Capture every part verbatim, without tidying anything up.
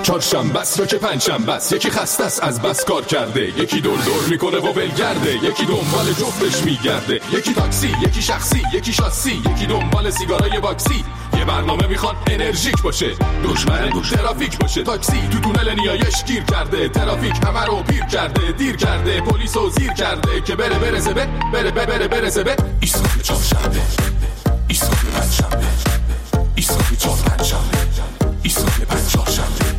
چهارشنبه است یا که پنجشنبه است، یکی خسته است از بس کار کرده، یکی دور دور میکنه و ولگرده، یکی دنبال جفتش میگرده، یکی تاکسی، یکی شخصی، یکی شاسی، یکی دنبال سیگارای باکسی. یه برنامه میخواد انرژیک باشه، دشمن ترافیک باشه. تاکسی تو تونل نیایش گیر کرده، ترافیک همه رو پیر کرده، دیر کرده، پلیسو زیر کرده که بره برسه به بره بره بره برسه به ایستگاه چهارشنبه، ایستگاه پنجشنبه، ایستگاه چهار پنجشنبه، ایستگاه پنج چهارشنبه.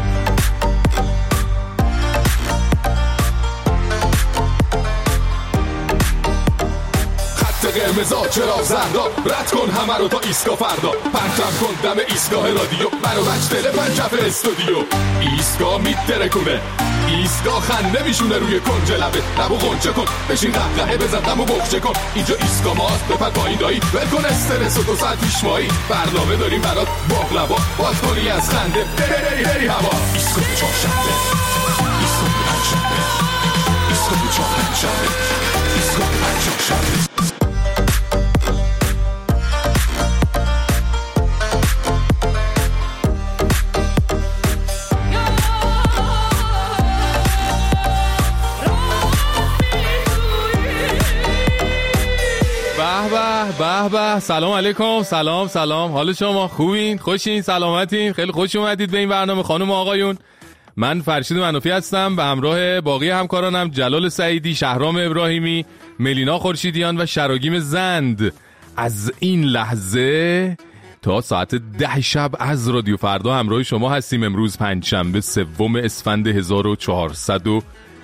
قرمزا چرا زردا، رد کن همه رو تا ایستگاه فردا، پرچم کن دم ایستگاه رادیو، منو بچ دل پنجف استودیو. ایستگاه میترکونه، ایستگاه خنده میشونه روی کنج لبه، لبو غنچه کن بشین قهقهه بزن دمو بخچه کن. اینجا ایستگاه ماست بپر پایین دایی، ول کن استرس و دو ساعت پیش مایی، برنامه داریم برات باقلبا، باز کنی از خنده بری بری بری هوا. ایستگاه چهارشنبه، ایستگاه پنجشنبه، ایستگاه چهار پنجشنبه، ایستگاه پنج چهارشنبه. به به، سلام علیکم، سلام سلام، حال شما خوبین؟ خوشین؟ سلامتین؟ خیلی خوش اومدید به این برنامه خانم و آقایون. من فرشید منوفی هستم به همراه باقی همکارانم جلال سعیدی، شهرام ابراهیمی، ملینا خورشیدیان و شراگیم زند. از این لحظه تا ساعت ده شب از رادیو فردا همراه شما هستیم. امروز پنجشنبه سوم اسفند هزار و چهارصد و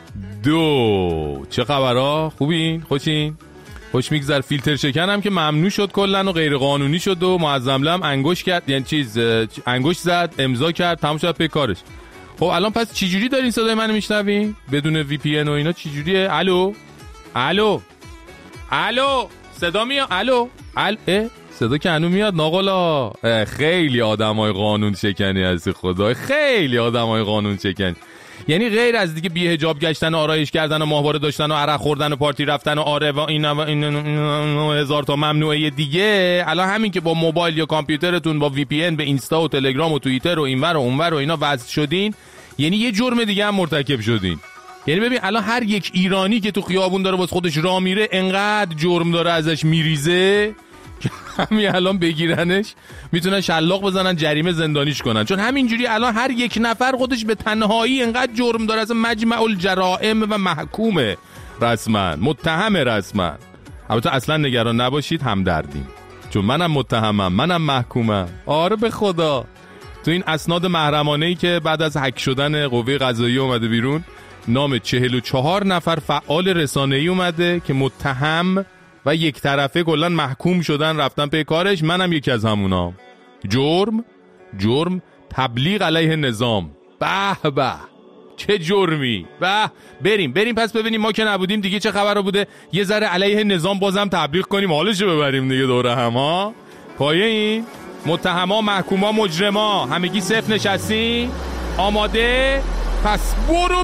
دو. چه خبرها؟ خوبین؟ خوشین؟ خوش میگذر. فیلتر شکن هم که ممنوع شد کلن و غیر قانونی شد و معظم هم انگوش کرد، یعنی چیز انگوش زد، امضا کرد، تموم شد پی کارش. خب الان پس چی جوری دارین صدای منو میشنوین بدون وی پی ان و اینا؟ چی جوریه؟ الو الو الو صدا میاد؟ الو ال صدا که هنوز میاد ناقلا. خیلی آدمای قانون شکنی هستی خدای، خیلی آدمای قانون شکنی. یعنی غیر از دیگه بی حجاب گشتن و آرایش کردن و ماهواره داشتن و عرق خوردن و پارتی رفتن و آره و اینا و این هزار تا ممنوعه دیگه، الان همین که با موبایل یا کامپیوترتون با وی پی ان به اینستا و تلگرام و توییتر و اینور و اونور و اینا وصل شدین، یعنی یه جرم دیگه هم مرتکب شدین. یعنی ببین الان هر یک ایرانی که تو خیابون داره واسه خودش راه میره انقدر جرم داره ازش میریزه که همین الان بگیرنش میتونن شلاق بزنن جریمه زندانیش کنن، چون همینجوری الان هر یک نفر خودش به تنهایی انقدر جرم داره، اصلا مجمع الجرائم و محکومه رسما، متهم رسما. البته اصلا نگران نباشید، همدردیم، چون منم متهمم، منم محکومم. آره به خدا. تو این اسناد محرمانه‌ای که بعد از هک شدن قوه قضاییه اومده بیرون، نام چهل و چهار نفر فعال رسانه‌ای اومده که متهم و یک طرفه کلن محکوم شدن رفتن پی کارش. منم یکی از همونا. جرم جرم تبلیغ علیه نظام. به به چه جرمی. به بریم بریم پس ببینیم ما که نبودیم دیگه چه خبر بوده، یه ذره علیه نظام بازم تبلیغ کنیم، حالشو ببریم دیگه دوره هم ها. پایه این متهما، محکوما، مجرما همگی صفر نشستی؟ آماده؟ پس برو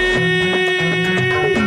بریم.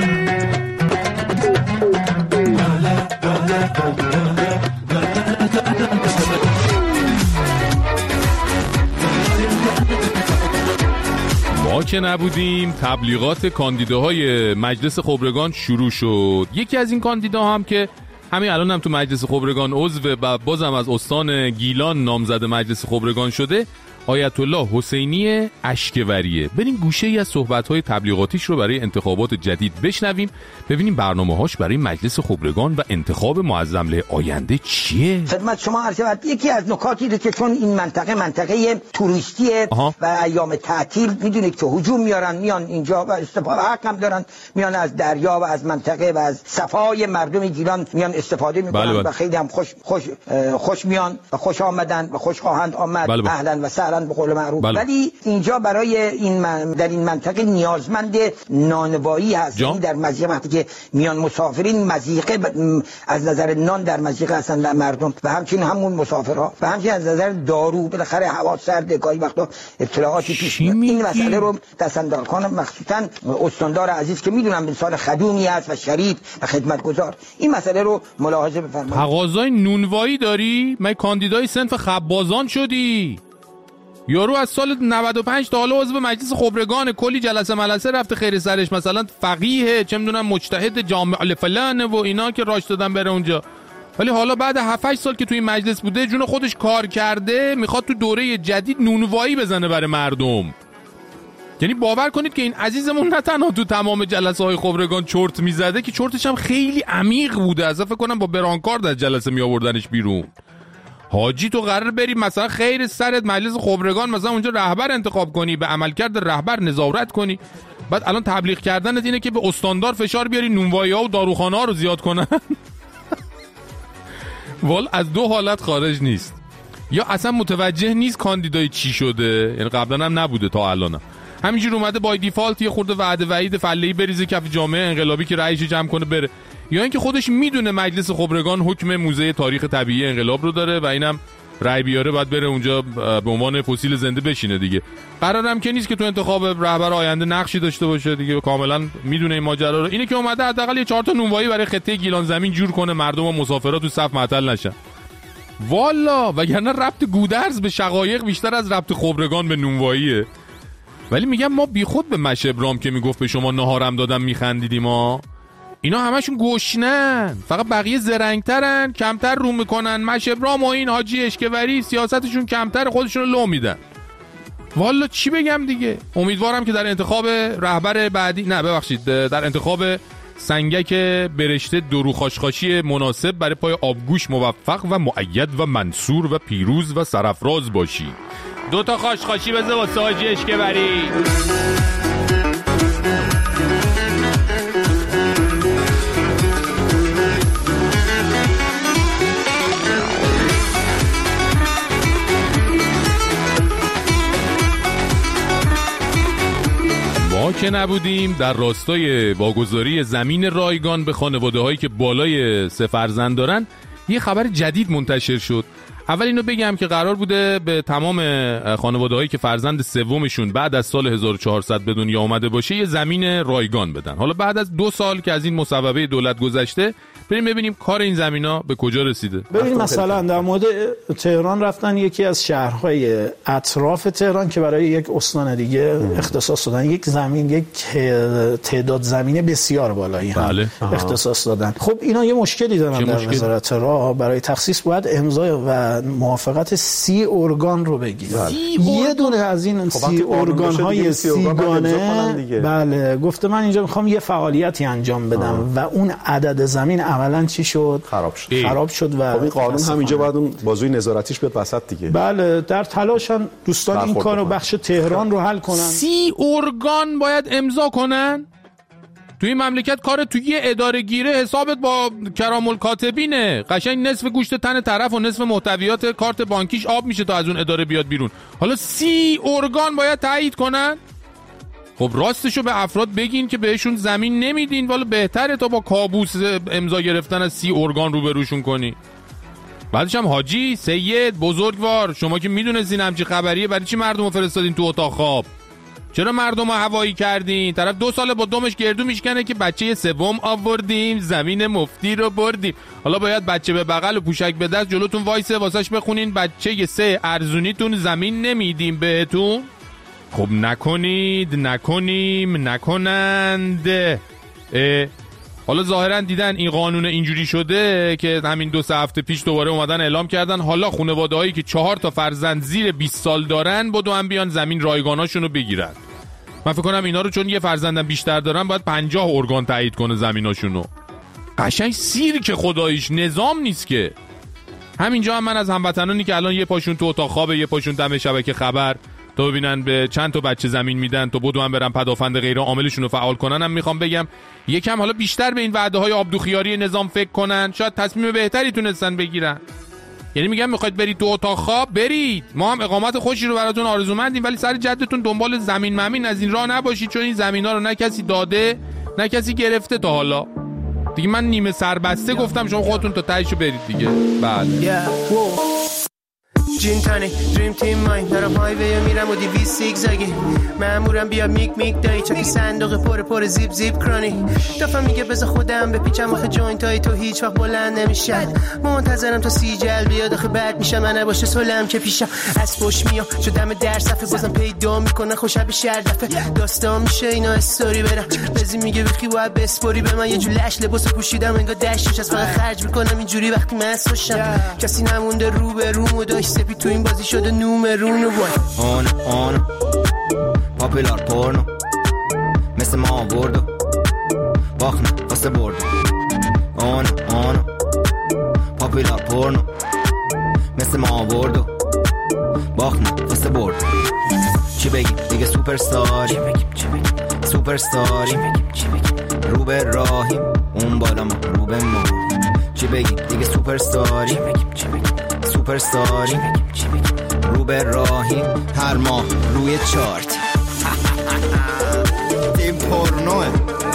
ما که نبودیم تبلیغات کاندیداهای مجلس خبرگان شروع شد. یکی از این کاندیداها هم که همین الان هم تو مجلس خبرگان عضو و بازم از استان گیلان نامزد مجلس خبرگان شده، آیت الله حسینی اشکوریه. بریم گوشه ای از صحبت‌های تبلیغاتیش رو برای انتخابات جدید بشنویم، ببینیم برنامه‌هاش برای مجلس خبرگان و انتخاب معظم‌له آینده چیه. خدمت شما عرض شود یکی از نکاتی رو که چون این منطقه منطقه توریستیه و ایام تعطیل میدونید که هجوم میارن میان اینجا و استفاده حق هم دارن، میان از دریا و از منطقه و از صفای مردم گیلان میان استفاده میکنن. بله بله. و خیلی هم خوش خوش خوش میان و خوش آمدن و خوش خواهند آمد. بله بله. اهلا و سهلا به قول معروف. بله. ولی اینجا برای این من در این منطقه نیازمند نانوایی هست. این در مضیقه وقتی که میان مسافرین مضیقه از نظر نان در مضیقه هستن در مردم و همچنین همون مسافرها و همچنین از نظر دارو، بالاخره هوا سرد گاهی وقتا ابتلاعاتی پیش میاد. این مسئله رو دستاندارخان مخصوصا استاندار عزیز که میدونم انسان خدومی است و شریف و خدمتگزار، این مسئله رو ملاحظه بفرمایید. تقاضای نونوایی داری؟ من کاندیدای صنف خبازان شدی؟ یارو از سال نود و پنج تا حالا عضو مجلس خبرگان، کلی جلسه ملسه رفته خیر سرش، مثلا فقیه، چه میدونم مجتهد جامع فلان و اینا که راش دادن بره اونجا. ولی حالا بعد هفت هشت سال که توی مجلس بوده، جون خودش کار کرده، میخواد تو دوره جدید نونوایی بزنه برای مردم. یعنی باور کنید که این عزیزمون نه تنها تو تمام جلسه های خبرگان چرت میزده، که چرتش هم خیلی عمیق بوده، از فکر کنم با برانکارد از جلسه می آوردنش بیرون. حاجی تو قرار بری مثلا خیر سرت مجلس خبرگان، مثلا اونجا رهبر انتخاب کنی، به عملکرد رهبر نظارت کنی، بعد الان تبلیغ کردنت اینه که به استاندار فشار بیاری نونوایی‌ها و داروخانه‌ها رو زیاد کنن. وال از دو حالت خارج نیست، یا اصلا متوجه نیست کاندیدای چی شده، یعنی قبلا هم نبوده تا الان، همینجور اومده بای دیفالت یه خورده وعده وعید فله‌ای بریزه کف جامعه انقلابی که رأیش جمع کنه بره، یا اینکه خودش میدونه مجلس خبرگان حکم موزه تاریخ طبیعی انقلاب رو داره و اینم رأی بیاره باید بره اونجا به عنوان فسیل زنده بشینه دیگه. قرارم که نیست که تو انتخاب رهبر آینده نقشی داشته باشه دیگه، کاملا میدونه این ماجرا رو. اینه که اومده حداقل یه چهار تا نونوایی برای خطه گیلان زمین جور کنه، مردم و مسافرا تو صف معطل نشن. والا وگرنه ربط گودرز به شقایق بیشتر از ربط خبرگان به نونواییه. ولی میگم ما بیخود به مشه ابرام که میگفت به شما نهارم دادم میخندیدیم ها، اینا همشون گشنن، فقط بقیه زرنگترن، کمتر رو میکنن. مشه ابرام و این حاجی اشکوری سیاستشون کمتر، خودشون رو لو میدن. والا چی بگم دیگه. امیدوارم که در انتخاب رهبر بعدی، نه ببخشید، در انتخاب سنگک برشته درو خاشخاشی مناسب برای پای آبگوش موفق و مؤید و منصور و پیروز و سرافراز باشی. دو تا خاشخاشی بزه واسه حاجی اشکوری. ما که نبودیم در راستای واگذاری زمین رایگان به خانواده‌هایی که بالای سه فرزند دارن، یه خبر جدید منتشر شد. اول اینو بگم که قرار بوده به تمام خانواده‌هایی که فرزند سومشون بعد از سال هزار و چهارصد به دنیا آمده باشه یه زمین رایگان بدن. حالا بعد از دو سال که از این مصوبه دولت گذشته، بریم ببینیم کار این زمینا به کجا رسیده. ببین مثلا در مورد تهران رفتن یکی از شهرهای اطراف تهران که برای یک استان دیگه اختصاص دادن، یک زمین، یک تعداد زمین بسیار بالایی هم بله. اختصاص دادن. خب اینا یه مشکلی دارن در وزارت راه، برای تخصیص باید امضا و موافقت سی ارگان رو بگیرن. یه دونه از این خب سی ارگان های سیگانه بله گفته من اینجا میخوام یه فعالیتی انجام بدم آه. و اون عدد زمین عملاً چی شد؟ خراب شد. ای. خراب شد و خب این قانون همینجا باید اون بازوی نظارتیش بیاد وسط دیگه. بله در تلاشن دوستان این کارو بخش تهران رو حل کنن. سی ارگان باید امضا کنن؟ توی این مملکت کار توی یه اداره گیره حسابت با کرام الکاتبینه، قشنگ نصف گوشت تن طرف و نصف محتویات کارت بانکیش آب میشه تا از اون اداره بیاد بیرون. حالا سی ارگان باید تایید کنن؟ خب راستشو به افراد بگین که بهشون زمین نمیدین، والا بهتره تا با کابوس امضا گرفتن از سی ارگان روبروشون کنی. بعدش هم حاجی سید بزرگوار، شما که میدونستین همچی خبریه، برای چی مردم رو فرستادین تو اتاق خواب؟ چرا مردم رو هوایی کردین؟ طرف دو ساله با دمش گردو میشکنه که بچه سوم آوردیم، زمین مفتی رو بردیم. حالا باید بچه به بغل و پوشک به دست جلوتون وایسه واسش بخونین بچه سه ارزونیتون زمین نمیدیم بهتون. خب نکنید، نکنیم، نکنند. حالا ظاهرا دیدن این قانون اینجوری شده که همین دو سه هفته پیش دوباره اومدن اعلام کردن حالا خانواده هایی که چهار تا فرزند زیر بیست سال دارن بدو هم بیان زمین رایگاناشون رو بگیرن. من فکر کنم اینا رو چون یه فرزندم بیشتر دارن باید پنجاه ارگان تایید کنه زمیناشون رو. قشنگ سیر که خداییش نظام نیست که. همینجا هم من از هموطنانی که الان یه پاشون تو اتاق خوابه، یه پاشون دم شبکه خبر تو ببینن به چند تا بچه زمین میدن تا بدو هم برن پدافند غیر عاملشون رو فعال کنن، هم میخوام بگم یکم حالا بیشتر به این وعده های آبدوخیاری نظام فکر کنن، شاید تصمیم بهتری تونستن بگیرن. یعنی میگم میخواید برید تو اتاق خواب برید، ما هم اقامت خوشی رو براتون آرزومندیم، ولی سر جدتون دنبال زمین ممین از این راه نباشید، چون این زمینا رو نه کسی داده نه کسی گرفته تا حالا دیگه. من نیمه سربسته گفتم، شما خودتون تا تهشو برید دیگه. بله جین تانی دریم تیم ماین دارم هایوی میرم و دیویس زیگزاگی مامورم بیا میک میک دایی چاکی صندوق پر پر زیپ زیپ کرانی دفعه میگه بذار خودم بپیچم آخه جوینت های تو هیچ وقت بلند نمیشن منتظرم تا سی جل بیاد آخه بعد میشم من نباشه سلام که پیشم از پشت میام شدم در صفحه بازم پیدا میکنه خوشم به شهر دفعه داستان میشه اینا استوری برم بزی میگه بخی باید بسپوری به من یه جو لش لباسو پوشیدم انگار دشتش از فقط خرج میکنم اینجوری وقتی مست باشم کسی نمونده رو به رومو داشت سپی تو این بازی شده نومرونو وای آن آن پاپولار پورنو مثل ما آوردو باخنه واسه بردو آن آن پاپولار پورنو مثل ما آوردو باخنه واسه بردو چی بگیم دیگه سوپرستاری سوپرستاری رو به راهیم اون بالا ما رو به ما چی بگیم دیگه سوپرستاری سوپرستاری رو به راهیم هر ماه روی چارت این پورنوه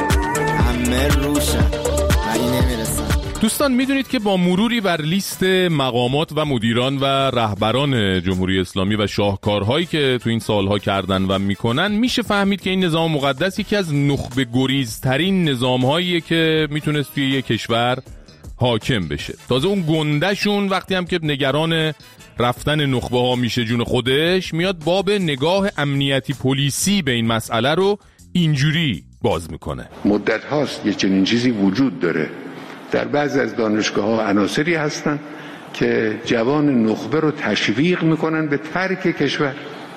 همه روشن مگه نمیرسن. دوستان میدونید که با مروری بر لیست مقامات و مدیران و رهبران جمهوری اسلامی و شاهکارهایی که تو این سالها کردن و میکنن میشه فهمید که این نظام مقدس یکی از نخبه گریزترین نظامهاییه که میتونست توی یک کشور حاکم بشه. تازه اون گندهشون وقتی هم که نگران رفتن نخبه ها میشه جون خودش میاد باب نگاه امنیتی پلیسی به این مسئله رو اینجوری باز میکنه. مدت هاست یه چنین چیزی وجود داره. در بعضی از دانشگاه ها عناصری هستن که جوان نخبه رو تشویق میکنن به ترک کشور.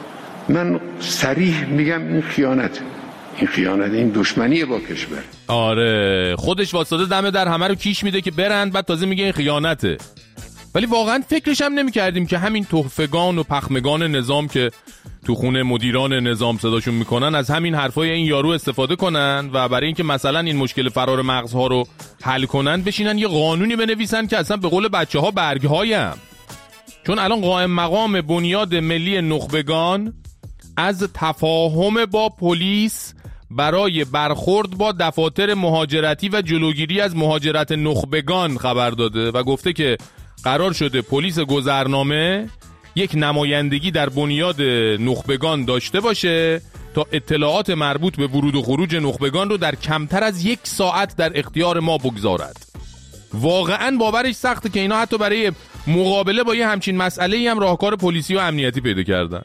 من صریح میگم این خیانت این خیانت این دشمنی با کشور. آره خودش واسطه دمه در همه رو کیش میده که برن بعد تازه میگه این خیانته. ولی واقعا فکرش هم نمی کردیم که همین تحفگان و پخمگان نظام که تو خونه مدیران نظام صداشون میکنن از همین حرفای این یارو استفاده کنن و برای اینکه مثلا این مشکل فرار مغزها رو حل کنن بشینن یه قانونی بنویسن که اصلا به قول بچه ها برگهایم. چون الان قائم مقام بنیاد ملی نخبگان از تفاهم با پلیس برای برخورد با دفاتر مهاجرتی و جلوگیری از مهاجرت نخبگان خبر داده و گفته که قرار شده پلیس گذرنامه یک نمایندگی در بنیاد نخبگان داشته باشه تا اطلاعات مربوط به ورود و خروج نخبگان رو در کمتر از یک ساعت در اختیار ما بگذارد. واقعا باورش سخته که اینا حتی برای مقابله با یه همچین مسئله‌ای هم راهکار پلیسی و امنیتی پیدا کردن.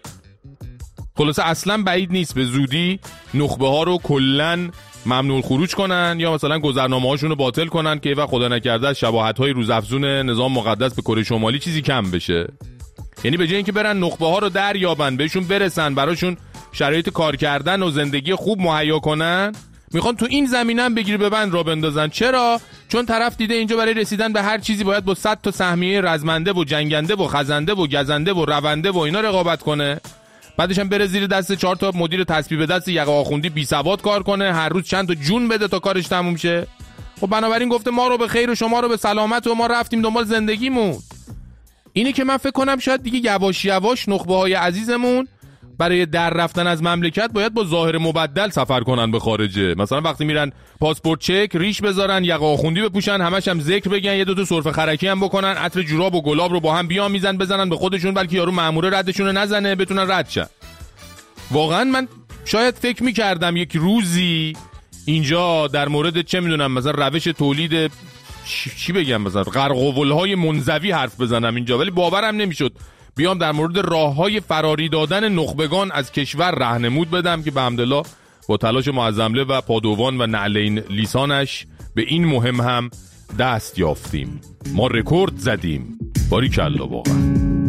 خلاصه اصلا بعید نیست به زودی نخبه ها رو کلن ممنوع خروج کنن یا مثلا گذرنامه هاشون رو باطل کنن که و خدا نکرده از شباهت های روزافزون نظام مقدس به کره شمالی چیزی کم بشه. یعنی به جای اینکه برن نخبه ها رو دریابن بهشون برسن براشون شرایط کار کردن و زندگی خوب مهیا کنن میخوان تو این زمینه هم بگیر ببند را بندازن. چرا؟ چون طرف دیده اینجا برای رسیدن به هر چیزی باید با صد تا سهمیه رزمنده و جنگنده و خزنده و گزنده و رونده و اینا رقابت کنه. بعدش هم بره زیر دست چهار تا مدیر تسبیح به دست یقه آخوندی بی سواد کار کنه هر روز چند تا جون بده تا کارش تموم شه. خب بنابراین گفته ما رو به خیر و شما رو به سلامت و ما رفتیم دنبال زندگیمون. اینه که من فکر کنم شاید دیگه یواش یواش نخبه های عزیزمون برای در رفتن از مملکت باید با ظاهر مبدل سفر کنن به خارجه. مثلا وقتی میرن پاسپورت چک ریش بذارن یقه آخوندی بپوشن همش هم ذکر بگن یه دو تا سرفه خرکی هم بکنن عطر جوراب و گلاب رو با هم بیامیزن بزنن به خودشون بلکه یارو مأمور ردشون رو نزنه بتونن رد شن. واقعا من شاید فکر میکردم یک روزی اینجا در مورد چه میدونم مثلا روش تولید چی بگم مثلا قرقاول‌های منزوی حرف بزنم اینجا ولی باورم نمیشد بیام در مورد راه‌های فراری دادن نخبگان از کشور راهنمود بدم که به حمدالله با تلاش معظمله و پادوان و نعلین لیسانش به این مهم هم دست یافتیم. ما رکورد زدیم. باریکلا واقعا.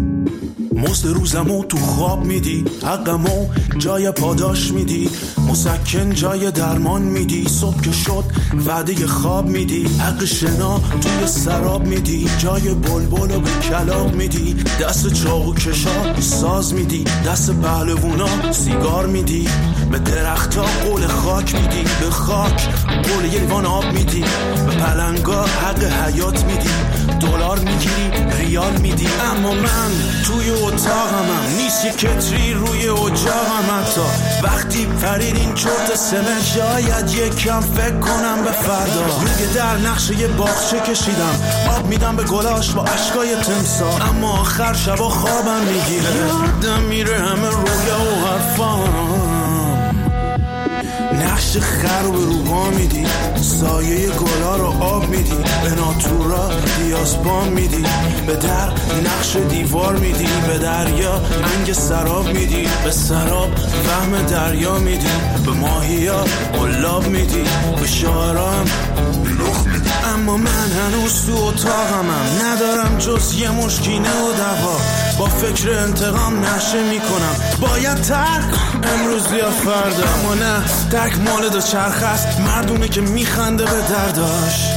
مزد روزمو تو خواب میدی حقمو جای پاداش میدی مسکن جای درمان میدی صبح که شد وعده خواب میدی حق شنا توی سراب میدی جای بلبلو به کلاب میدی دست چاقو کشا ساز میدی دست پهلوونا سیگار میدی به درختا قول خاک میدی به خاک قول یه لیوان آب میدی به پلنگا حق حیات میدی دلار میگیری ریال میدی. اما من توی اتاقمم نیست یه کتری روی اجاقم. حتی وقتی پرید این چرت سمه شاید یکم فکر کنم به فردا. روی در نقشه یه باغچه کشیدم آب میدم به گلاش با اشکای تمسا. اما آخر شبا خوابم میگیره یادم میره همه رویا و حرفام. نقش خر رو به روبا میدی سایه گلا رو آب میدی به ناتورا دیاسپام میدی به در نقش دیوار میدی به دریا انگ سراب میدی به سراب فهم دریا میدی به ماهیا قلاب میدی به شاعران لخ میدی. اما من هنوز تو اتاقمم ندارم جز یه مشکینه و دوا. با فکر انتقام نشه میکنم باید ترک امروز یا فردا. اما نه ترک مال دو چرخ است مردونه که میخنده به درداش.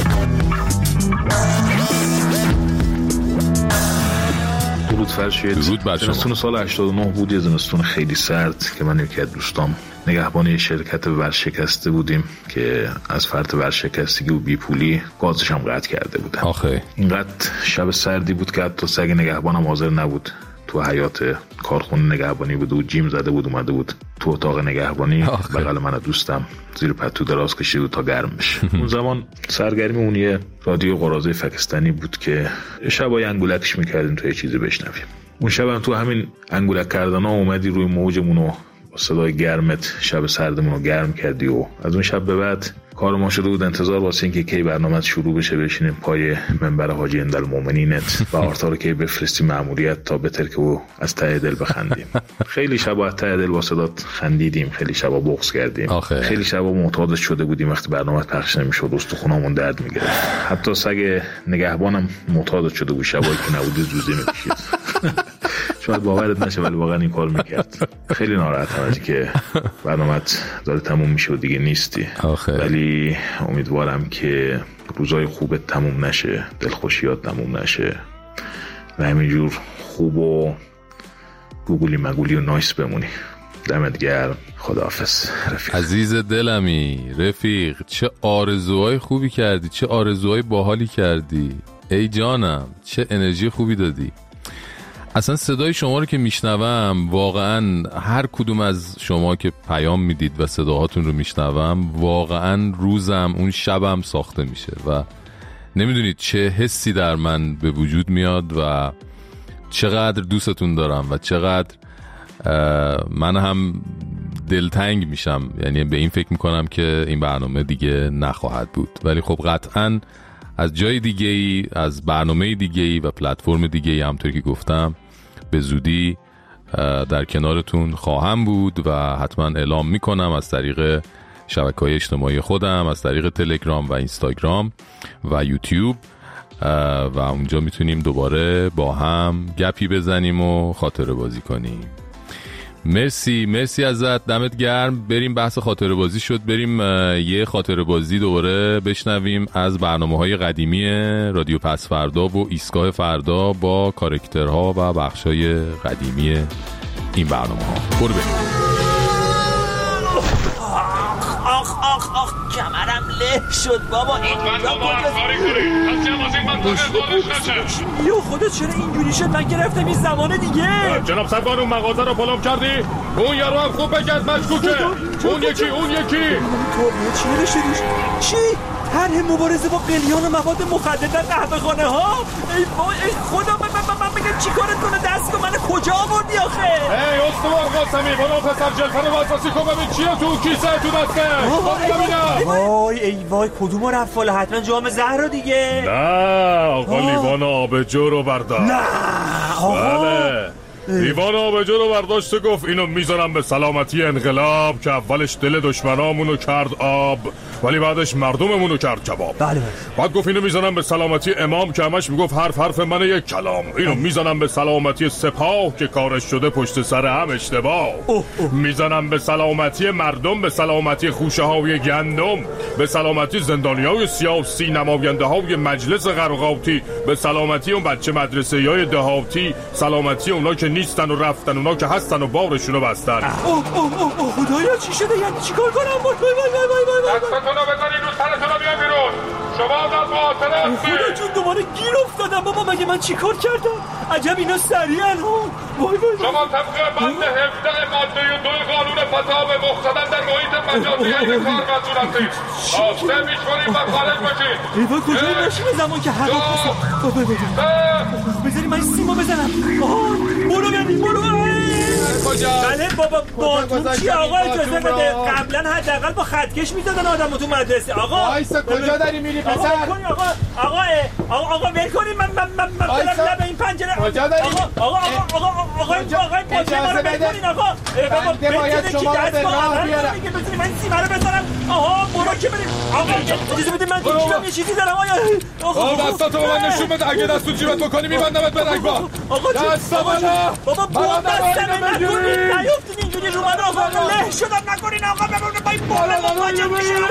درود فرشید. درود بر شما. زمستون سال هشتاد و نه بود، یه زمستون خیلی سرد که من یکی از دوستام نگهبان یه شرکت ورشکسته بودیم که از فرط ورشکستگی و بیپولی گازش هم قطع کرده بودن. آخه اینقدر شب سردی بود که حتی سگ نگهبانم حاضر نبود تو حیات کارخونه نگهبانی بود و جیم زده بود اومده بود تو اتاق نگهبانی بغل من دوستم زیر پتو دراز کشید تا گرم بشه. اون زمان سرگرمی اون یه رادیو قراضه پاکستانی بود که شبای انگولکش میکردیم تا یه چیزی بشنویم. اون شب هم تو همین انگولک کردن ها اومدی روی موجمون و با صدای گرمت شب سردمون رو گرم کردی و از اون شب به بعد کار ما شده بود انتظار واسه این که کی برنامه شروع بشه بشینیم پای منبر حاجی اندالمومنینت و آرتا رو که بفرستی مأموریت تا بهتر که او از ته دل بخندیم. خیلی شبا از ته دل با صدات خندیدیم، خیلی شبا بغض کردیم، آخه. خیلی شبا معتاد شده بودیم وقتی برنامه پخش نمیشد استخونامون درد میگرفت. حتی سگ نگهبانم معتاد شده بود شبایی که نبودی زوزه میکشید. شاید باورت نشه ولی واقعا این کار میکرد. خیلی ناراحتم از که برنامه‌ت داره تموم میشه و دیگه نیستی. آخه. ولی امیدوارم که روزای خوبت تموم نشه، دلخوشیات تموم نشه و همینجور خوب و گوگلی مگولی و نایس بمونی. دمت گرم. خداحافظ رفیق. عزیز دلمی رفیق، چه آرزوهای خوبی کردی، چه آرزوهای باحالی کردی. ای جانم چه انرژی خوبی دادی. اصلا صدای شما رو که میشنوم واقعا هر کدوم از شما که پیام میدید و صداهاتون رو میشنوم واقعا روزم اون شبم ساخته میشه و نمیدونید چه حسی در من به وجود میاد و چقدر دوستتون دارم و چقدر من هم دلتنگ میشم. یعنی به این فکر میکنم که این برنامه دیگه نخواهد بود، ولی خب قطعاً از جای دیگه ای، از برنامه دیگه ای و پلتفرم دیگه ای همونطور که گفتم به زودی در کنارتون خواهم بود و حتما اعلام میکنم از طریق شبکه‌های اجتماعی خودم، از طریق تلگرام و اینستاگرام و یوتیوب و اونجا میتونیم دوباره با هم گپی بزنیم و خاطره بازی کنیم. مرسی مرسی ازت، دمت گرم. بریم بحث خاطره بازی شد، بریم یه خاطره بازی دوباره بشنویم از برنامه‌های قدیمی رادیو پس فردا و ایستگاه فردا با کاراکترها و بخشای قدیمی این برنامه‌ها. برو بریم. آخ آخ آخ کمرم له شد بابا. اینجا کجاست؟ کاری کنی از جمع از این منطقه خارج نشه. یو خدا چرا اینجوری شد؟ من گرفتم این زمان دیگه. جناب سرگان اون مغازه رو پلم کردی؟ اون یارو هم خوب بگرد مشکوکه. اون یکی اون یکی تو چی نوشته روش؟ چی؟ طرح مبارزه با قلیان و مواد مخدر در قهوه‌خانه ها. ای وای ای خدا من من من بگم چیکارت کنه دست کن. من کجا آوردی آخه؟ ای استوار قاسمی برو پسر جلفن رو اساسی کن ببین چیه تو کیسه تو دسته. وای ای وای کدومو رفت والا حتما جام زهر دیگه. نه آقا لیوان آبجو رو برداشت. نه آقا بله لیوان آبجو رو برداشت گفت اینو میذارم به سلامتی انقلاب که اولش دل دشمنامونو کرد آب ولی بعدش مردممونو کرد کباب. بله بله. بعد گفت اینو میذارم به سلامتی امام که همش میگفت حرف حرف من یک کلام. اینو میذارم به سلامتی سپاه که کارش شده پشت سر هم اشتباه. میذارم به سلامتی مردم، به سلامتی خوشه های گندم، به سلامتی زندانی های سیاسی، نماینده های مجلس قرقاتی، به سلامتی اون بچه مدرسه های دهاتی، سلامتی اونا که نیستن و رفتن، اونا که هستن و بارشونو بستن. اوه اوه اوه خدایا چی شده؟ یعنی چیکار کنم؟ وای وای وای وای وای دستتونو بزنید رو سرتونو بیان بیرون. شما در مواطنه هستید. خدا جون دوباره گیر افتادم بابا، مگه من چیکار کردم؟ عجب اینا سریعن. وای وای شما طبق بند هفده ماده دو قانون فساد مقتضا در محیط مجازی کار مسئول هستید. آسته میشونید و خارج باشید. ای وای کجا باشیم زمان که هوا بذاری من سیمو بزنم. آها برو ببین برو. کجا؟ بله بابا باتون چی آقا اجازه بده؟ قبلا حداقل با خطکش میزدن آدمو تو مدرسه. آقا وایسا کجا داری میری پسر؟ آقا آقا آقا آقا ول کنید من من من من برم لب این پنجره. کجا داری؟ آقا آقا آقا آقا آقا اجازه بده آقا. بابا باید شما رو به راه بیارم. میگه بذاری من سیما رو بزنم. آها برو که بریم. آقا اجازه بده من تو جیبم یه چیزی دارم. آقا دستاتو به من نشون بده. اگه دستو جیبت بکنی میبندمت به رگبار. آقا دستا بالا. بابا بود دستم نکنید نیفتید اینجوری رو من. آقا له شدم نکنین آقا ببونه با این بالا مواجه میشین.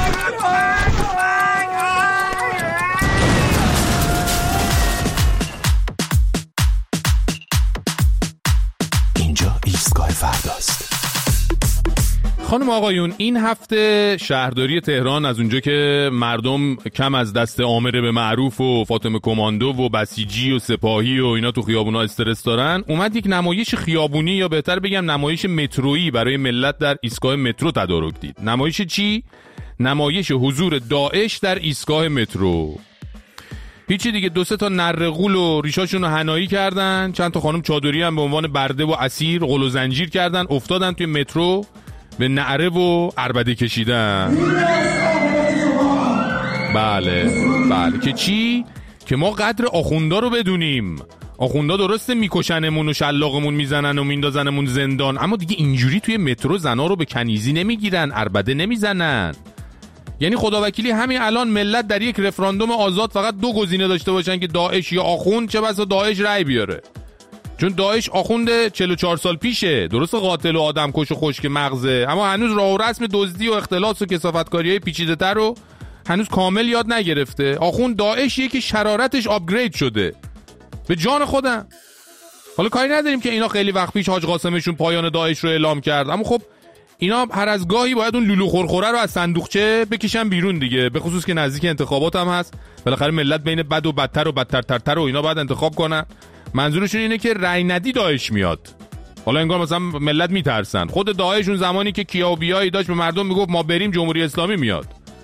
اینجا ایستگاه فرداست. خانم آقایون، این هفته شهرداری تهران از اونجا که مردم کم از دست آمره به معروف و فاطمه کماندو و بسیجی و سپاهی و اینا تو خیابونا استرس دارن، اومد یک نمایش خیابونی یا بهتر بگم نمایش مترویی برای ملت در ایستگاه مترو تدارک دید. نمایش چی؟ نمایش حضور داعش در ایستگاه مترو. هیچی دیگه، دو سه تا نرغول و ریشاشون رو حنایی کردن، چند تا خانم چادری هم به عنوان برده و اسیر غل و زنجیر کردن، افتادن توی مترو به نعره و عربده کشیدن. بله بله که چی؟ که ما قدر آخوندا رو بدونیم. آخوندا درسته میکشنمون و شلاقمون میزنن و میندازنمون زندان، اما دیگه اینجوری توی مترو زنا رو به کنیزی نمیگیرن، عربده نمیزنن. یعنی خداوکیلی همین الان ملت در یک رفراندوم آزاد فقط دو گزینه داشته باشن که داعش یا آخوند، چه بسا داعش رأی بیاره. چون داعش آخوند چهل و چهار سال پیشه، درست قاتل و آدم کش و خشک مغزه، اما هنوز راه و رسم دزدی و اختلاس و کثافتکاری‌های پیچیده‌تر رو هنوز کامل یاد نگرفته. آخوند داعشیه که شرارتش آپگرید شده به جان خودم. حالا کاری نداریم که اینا خیلی وقت پیش حاج قاسمشون پایان داعش رو اعلام کرد، اما خب اینا هر از گاهی باید اون لولو خورخوره رو از صندوقچه بکشن بیرون دیگه، به خصوص که نزدیک انتخابات هم هست. بالاخره ملت بین بد و بدتر و بدترترتر و اینا باید انتخاب کنن. منظورشون اینه که رای ندی داعش میاد. حالا انگار مثلا ملت میترسن. خود داعش اون زمانی که کیا و بیایی داشت به مردم میگفت ما بریم جمهوری اسلامی میاد.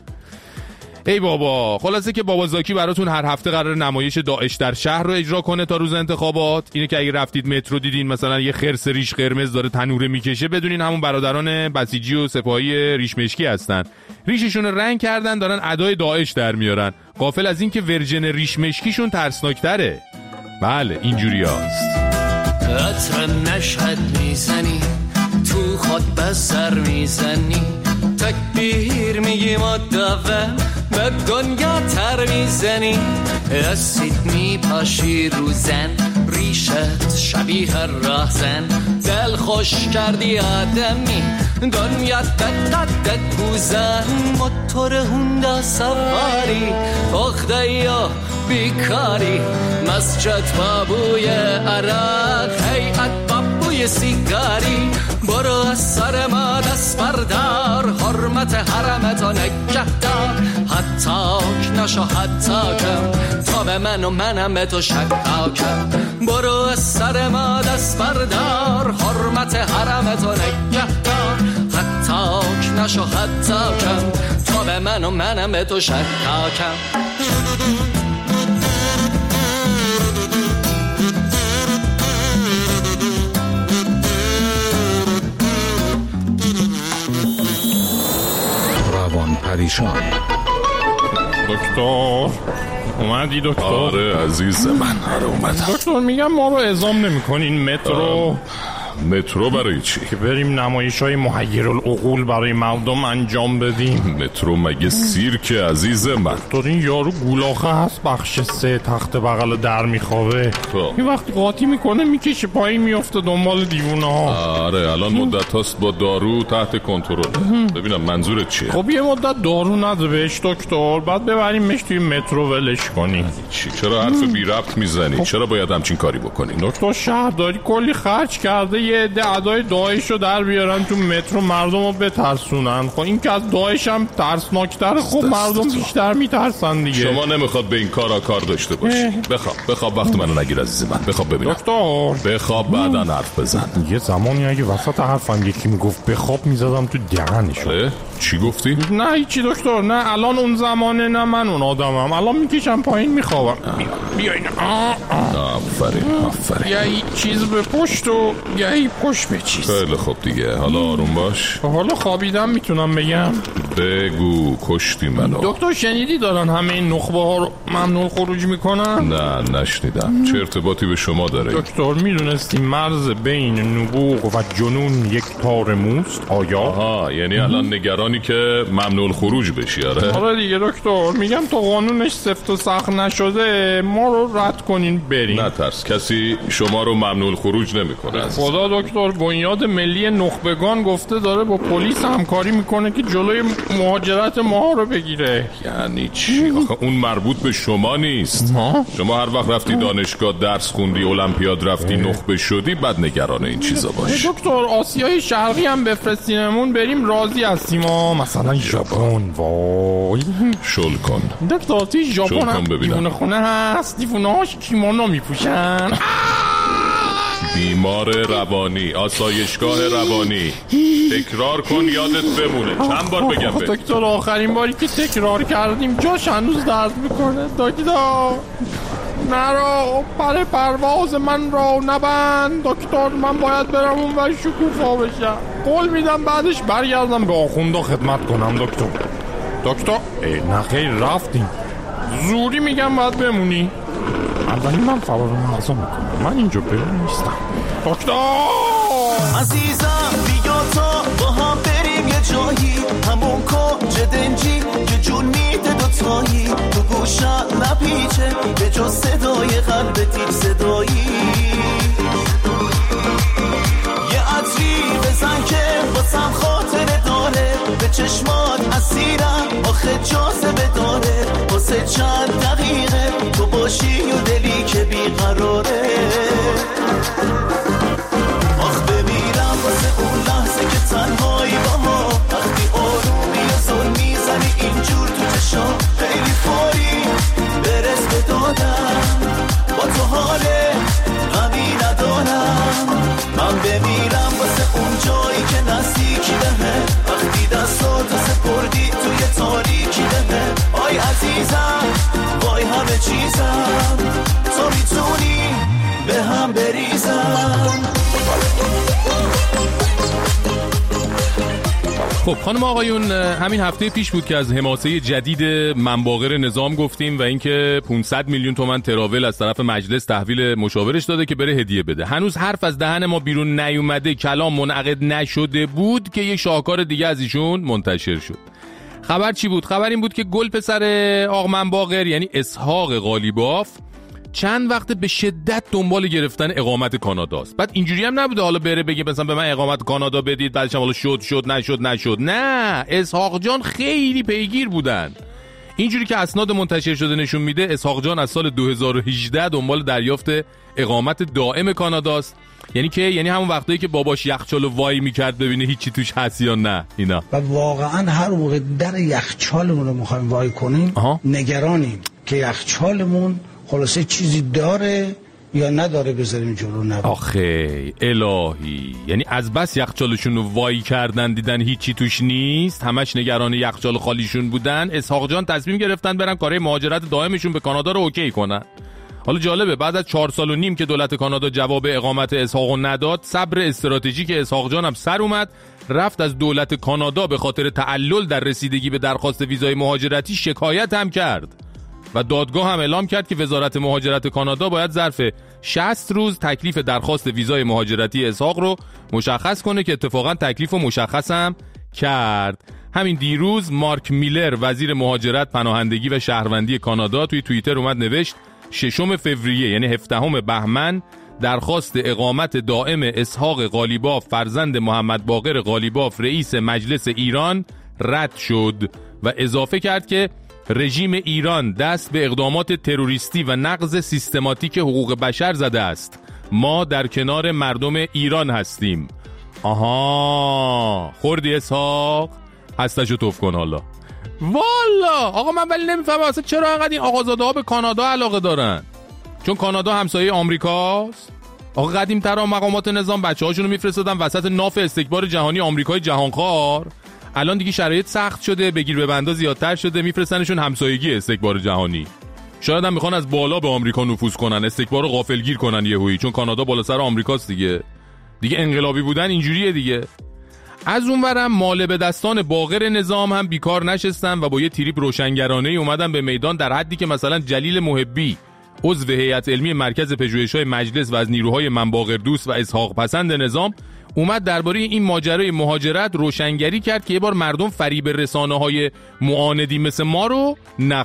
ای بابا، خلاصه که بابا زاکی براتون هر هفته قرار نمایش داعش در شهر رو اجرا کنه تا روز انتخابات. اینه که اگه رفتید مترو دیدین مثلا یه خرس ریش قرمز داره تنوره میکشه، بدونین همون برادران بسیجی و سپاهی ریش مشکی هستن. ریششون رو رنگ کردن، دارن ادای داعش در میارن، غافل از این که ورژن ریش مشکیشون ترسناکتره. بله اینجوری هست. عطر مشهد میزنی تو خود بسر میزنی، تکبیر میگی مدوم به دنیا تر میزنی، اسید میپاشی روزن ریشت شبیه راهزن، دل خوش کردی آدمی دنیا دقت کوزن، موتور هوندا سواری پخته یا بیکاری، مسجد بابوی عراق هیئت بابوی سیگاری، برو از سر ما دست بردار حرمت حرمتو نگهدار، حتاک نشو حتاکم تا به من و منم به تو شکاکم، برو از سر ما دست بردار حرمت حرمتو نگهدار، حتاک نشو حتاکم تا به من و منم به تو شکاکم. روان پریشان. دکتر اومدی دکتر؟ آره عزیز من، آره اومدم. دکتر میگم ما رو اعزام نمی کنین مترو؟ مترو برای چی؟ که بریم نمایش‌های محیرالعقول برای مردم انجام بدیم. مترو مگه سیرکه عزیز من؟ دکتر این یارو گولاخه هست بخش سه تخت بغل در میخوابه. این وقتی قاطی میکنه میکشه پایین میفته دنبال دیوونه ها. آره الان مدت هاست با دارو تحت کنترل. ببینم منظورت چیه؟ خب یه مدت دارو نده بهش دکتر، بعد ببریمش توی مترو ولش کنی. چی؟ چرا حرف بی ربط میزنی؟ خب. چرا باید همچین کاری بکنی؟ دکتر شهرداری کلی خرج کرده یه عده ادای داعش رو در بیارن تو مترو مردم رو بترسونن. خب این که از داعش هم ترسناکتره، خب مردم بیشتر میترسن دیگه. شما نمیخواد به این کارا کار داشته باشی. بخواب بخواب وقت منو نگیر عزیز من. بخواب ببینم. دکتر بخواب بعداً حرف بزن. یه زمانی اگه وسط حرفم یکی میگفت بخواب میزدم تو دهنش. چی گفتی؟ نه هیچی دکتر، نه الان اون زمانه نه من اون آدمم. الان میکشم پایین میخوابم. بیاین. آفرین آفرین. یه چیز به پشت و یه پشت به چیز. خیلی خوب دیگه، حالا آروم باش. حالا خوابیدم میتونم بگم. بگو کشتی منو. دکتر شنیدی دارن همه این نخبه ها رو ممنوع خروج میکنن؟ نه نشنیدم. چه ارتباطی به شما داره؟ دکتر میدونستی مرز بین نبوغ و جنون یک تار موست؟ آیا؟ آها یعنی الان نگرانی که ممنوع خروج بشی؟ آره آره دیگه دکتر، میگم تو قانونش سفت و سخت نشده ما رو رد کنین بریم. نه ترس، کسی شما رو ممنوع خروج نمیکنه. خدا دکتر بنیاد ملی نخبگان گفته داره با پلیس همکاری میکنه که جلوی مهاجرت ما رو بگیره. یعنی چی؟ آخه اون مربوط به شما نیست. ما؟ شما هر وقت رفتی دانشگاه درس خوندی المپیاد رفتی نخبه شدی بعد نگران این چیزا باش. دکتر آسیای شرقی هم بفرستینمون بریم راضی هستیم. مثلا ژاپن. وای شل کن دکتر توی ژاپن هم دیوونه خونه هست، دیوونه هاش کیمونو میپوشن. بیمار روانی، آسایشگاه روانی. تکرار کن یادت بمونه. چند بار بگم به دکتر؟ آخرین باری که تکرار کردیم جاش هنوز درد میکنه. دکتر نرو، پر پرواز من رو نبند دکتر، من باید برم اون و شکوفا بشم. قول میدم بعدش برگردم به آخوندا خدمت کنم دکتر. دکتر نه خیر رفتیم، زوری میگم باید بمونی. اولی من فرار مغزا میکنم، من اینجا برم نیستم. دکتر عزیزم بیا تا با هم بریم یه جایی، همون کنج دنجی که جون میده دوتایی، تو گوشم نپیچه به جز صدای قلب تیر صدایی. یه عطری بزن که باسم خاطره داره، به چشمات اسیرم آخه جاذبه داره. واسه چند دقیقه تو باشی و دلی که بیقراره. آخ بمیرم واسه اون لحظه که تنهایی با ما، وقتی آرومی و زل میزنی اینجور تو چشام. خیلی فوری برس به دادم، با تو حاله غمی ندارم. من بمیرم واسه اون جایی که نزدیکی بهه، وقتی دستاتو سپردی توی تاریکی بهه. آی عزیزم وای همه چیزم، تو میتونی به هم بریزم. خب خانم آقایون، همین هفته پیش بود که از حماسه جدید منباغر نظام گفتیم و اینکه پانصد میلیون تومان تراول از طرف مجلس تحویل مشاورش داده که بره هدیه بده. هنوز حرف از دهن ما بیرون نیومده، کلام منعقد نشده بود که یه شاهکار دیگه از ایشون منتشر شد. خبر چی بود؟ خبر این بود که گل پسر آق منباغر یعنی اسحاق قالیباف چند وقت به شدت دنبال گرفتن اقامت کاناداست. بعد اینجوری هم نبوده حالا بره بگه مثلا به من اقامت کانادا بدید، بعدش حالا شد شد نشد نشد. نه، اسحاق جان خیلی پیگیر بودن. اینجوری که اسناد منتشر شده نشون میده اسحاق جان از سال دو هزار و هجده دنبال دریافت اقامت دائم کاناداست. یعنی که یعنی همون وقتایی که باباش یخچالو وای میکرد ببینه هیچی توش هست یا نه اینا. و واقعا هر موقع در یخچالمون رو میخوایم وای کنیم آها. نگرانیم که یخچالمون خلاصه چیزی داره یا نداره بذاریم جلو نبود. آخه الهی، یعنی از بس یخچالشون رو وای کردن دیدن هیچی توش نیست، همش نگران یخچال خالیشون بودن. اسحاق جان تصمیم گرفتن برن کارهای مهاجرت دائمشون به کانادا رو اوکی کنن. حالا جالبه بعد از چهار سال و نیم که دولت کانادا جواب اقامت اسحاقو نداد، صبر استراتژیک اسحاق جان هم سر اومد، رفت از دولت کانادا به خاطر تعلل در رسیدگی به درخواست ویزای مهاجرتی شکایت هم کرد. و دادگاه هم اعلام کرد که وزارت مهاجرت کانادا باید ظرف شصت روز تکلیف درخواست ویزای مهاجرتی اسحاق رو مشخص کنه که اتفاقا تکلیف رو مشخص هم کرد. همین دیروز مارک میلر وزیر مهاجرت، پناهندگی و شهروندی کانادا توی توییتر اومد نوشت ششم فوریه یعنی هفدهم بهمن درخواست اقامت دائم اسحاق قالیباف فرزند محمد باقر قالیباف رئیس مجلس ایران رد شد و اضافه کرد که رژیم ایران دست به اقدامات تروریستی و نقض سیستماتیک حقوق بشر زده است. ما در کنار مردم ایران هستیم. آها خوردی اسحاق؟ هستشو توف کن حالا. والا آقا من ولی نمیفهمم اصلا چرا انقدر این آقازاده ها به کانادا علاقه دارن؟ چون کانادا همسایه آمریکاست؟ آقا قدیم‌تر مقامات نظام بچه‌هاشونو میفرستادن وسط ناف استکبار جهانی آمریکای جهانخوار. الان دیگه شرایط سخت شده، بگیر ببندا زیادتر شده، میفرستنشون همسایگی استکبار جهانی. شاید هم میخوان از بالا به آمریکا نفوذ کنن، استکبار رو غافلگیر کنن یهویی، چون کانادا بالا سر آمریکاست دیگه. دیگه انقلابی بودن اینجوریه دیگه. از اونورم مال به دستان باقر نظام هم بیکار نشستن و با یه تریپ روشنگرانه اومدن به میدان، در حدی که مثلا جلیل محبی عضو هیئت علمی مرکز پژوهش‌های مجلس و از نیروهای من باقر دوست و اسحاق پسند نظام اومد درباره این ماجرای مهاجرت روشنگری کرد که یه بار مردم فریب رسانه‌های معاندی مثل ما رو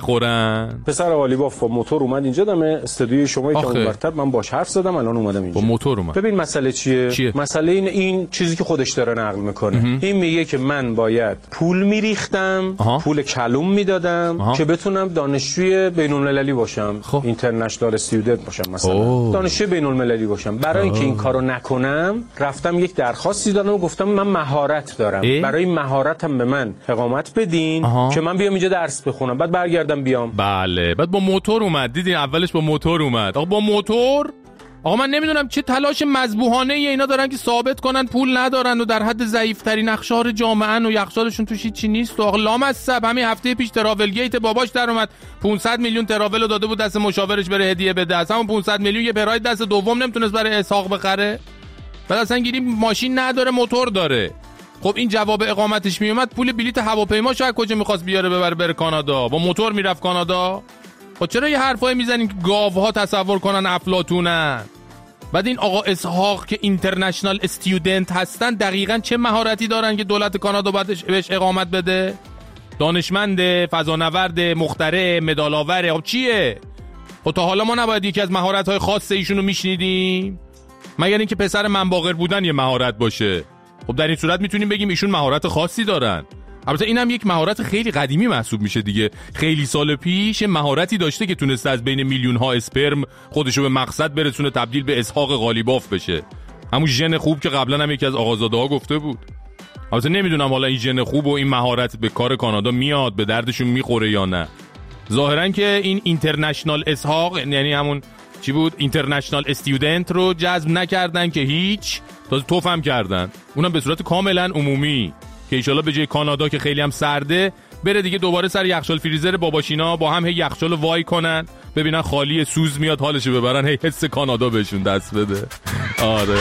نخورن. پسر قالیباف با موتور اومد اینجا دم استودیوی شما که اونورتر من باش حرف زدم، الان اومدم اینجا با موتور اومد. ببین مسئله چیه؟ چیه؟ مسئله این این چیزی که خودش داره نقل میکنه. امه. این میگه که من باید پول میریختم، پول کلوم میدادم که بتونم دانشجوی بین‌المللی باشم، اینترنشنال استودنت باشم مثلا. اوه. دانشجوی بین‌المللی باشم. برای اینکه این کارو نکنم رفتم یک درخواستی دادم و گفتم من مهارت دارم، اه؟ برای مهارتم به من اقامت بدین. آها. که من بیام اینجا درس بخونم بعد برگردم بیام. بله بعد با موتور اومد. دیدین اولش با موتور اومد. آقا با موتور آقا من نمیدونم چه تلاش مذبوحانه ای اینا دارن که ثابت کنن پول ندارن و در حد ضعیف‌ترین اقشار جامعه و یخچالشون توش چی نیست. و آقا لامصب همین هفته پیش تراول گیت باباش در اومد پانصد میلیون تراول داده بود دست مشاورش بره هدیه بده، از همون پانصد میلیون یه پراید دست دوم نمیتونست برای اسحاق بخره. بعد اصلا گیری ماشین نداره موتور داره. خب این جواب اقامتش میومد پول بلیت هواپیما شاید کجا میخواست بیاره ببره بره کانادا، با موتور میرفت کانادا. خب چرا یه حرفایی میزنین که گاوها تصور کنن افلاطونن؟ بعد این آقا اسحاق که اینترنشنال استودنت هستن دقیقاً چه مهارتی دارن که دولت کانادا باید بهش اقامت بده؟ دانشمند، فضانورد، مخترع، مدال آور. خب چیه؟ خب تا حالا ما نباید یکی از مهارت‌های خاص ایشونو میشنیدیم؟ مگر اینکه پسر من باقر بودن یه مهارت باشه. خب در این صورت میتونیم بگیم ایشون مهارت خاصی دارن. البته اینم یک مهارت خیلی قدیمی محسوب میشه دیگه. خیلی سال پیش مهارتی داشته که تونسته از بین میلیون ها اسپرم خودشو به مقصد برسونه تبدیل به اسحاق قالیباف بشه. همون ژن خوب که قبلا هم یکی از آقازاده‌ها گفته بود. البته نمیدونم حالا این ژن خوب و این مهارت به کار کانادا میاد، به دردشون میخوره یا نه. ظاهرا که این اینترنشنال اسحاق یعنی همون چی بود اینترنشنال استودنت رو جذب نکردن که هیچ، تازه توفم کردن، اونم به صورت کاملا عمومی که ایشالا به جای کانادا که خیلی هم سرده بره دیگه دوباره سر یخچال فریزر باباشینا با هم هی یخچال وای کنن ببینن خالی سوز میاد حالشو ببرن، هی حس کانادا بهشون دست بده. آره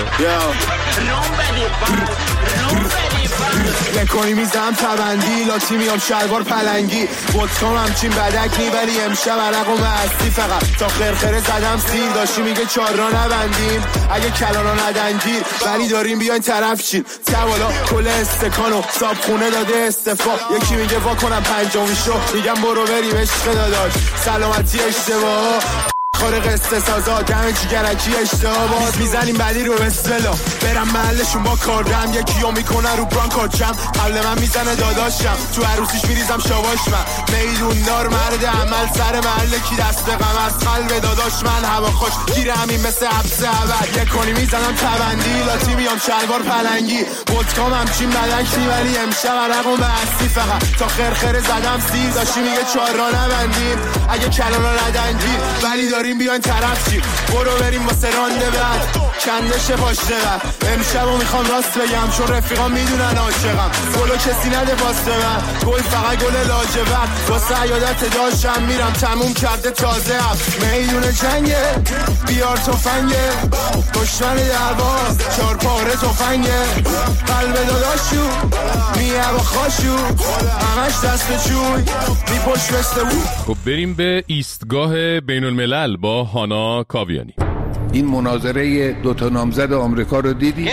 نکنی میزم تبندی لاتی میام شلوار پلنگی ودکام همچین بدک نیبری امشب عرق و مستی فقط تا خرخره زدم سیر داشتی میگه چار را نبندیم اگه کلانا ندنگیر ولی داریم بیاین طرف چین توالا کل استکانو صاب خونه داده استفا یکی میگه وا کنم پنجمی شو میگم برو بریم عشق داداش سلامتی اشتباه خارق استسازا دم جگرکی اشتباه باز میزنیم بعدی رو بسلا برم محلشون با کاردم یکیو میکنه رو برانکاچم قبل من میزنه داداشم تو عروسیش میریزم شواش من میدون دار مرد عمل سر محل کی دست به غم از قلب داداش من هوا خوش گیره همین مثل حبس عبد یکونی میزنم تبندی لاتی میام شلوار پلنگی ودکام همچین بدکی ولی امشب عرقم به هستی فقط تا خرخره زدم سیر داشتی میگه چهار را نبندیم اگه کلانا ندنگی ولی داری داریم بیاین طرف چی برو بریم واسه رانده بعد کندش پاشته قد امشبو میخوام راست بگم چون رفیقا میدونن عاشقم گلو کسی نده واسه من گل فقط گل لاجورد واسه عیادت داشتم میرم تموم کرده تازه هم میدون جنگه بیار تفنگه دشمن درباز چار پاره تفنگه قلب داداشو میه با خاشو همش دست چوی میپشت بسته بود. خب بریم به ایستگاه بین الملل با هانا کاویانی. این مناظره دوتا نامزد آمریکا رو دیدی؟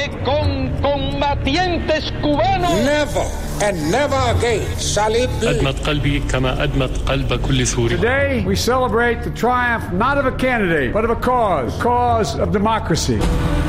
Never and never again shall it be. أدمت قلبي كما أدمت قلب كل سوري. Today we celebrate the triumph not of a candidate but of a cause, cause of democracy.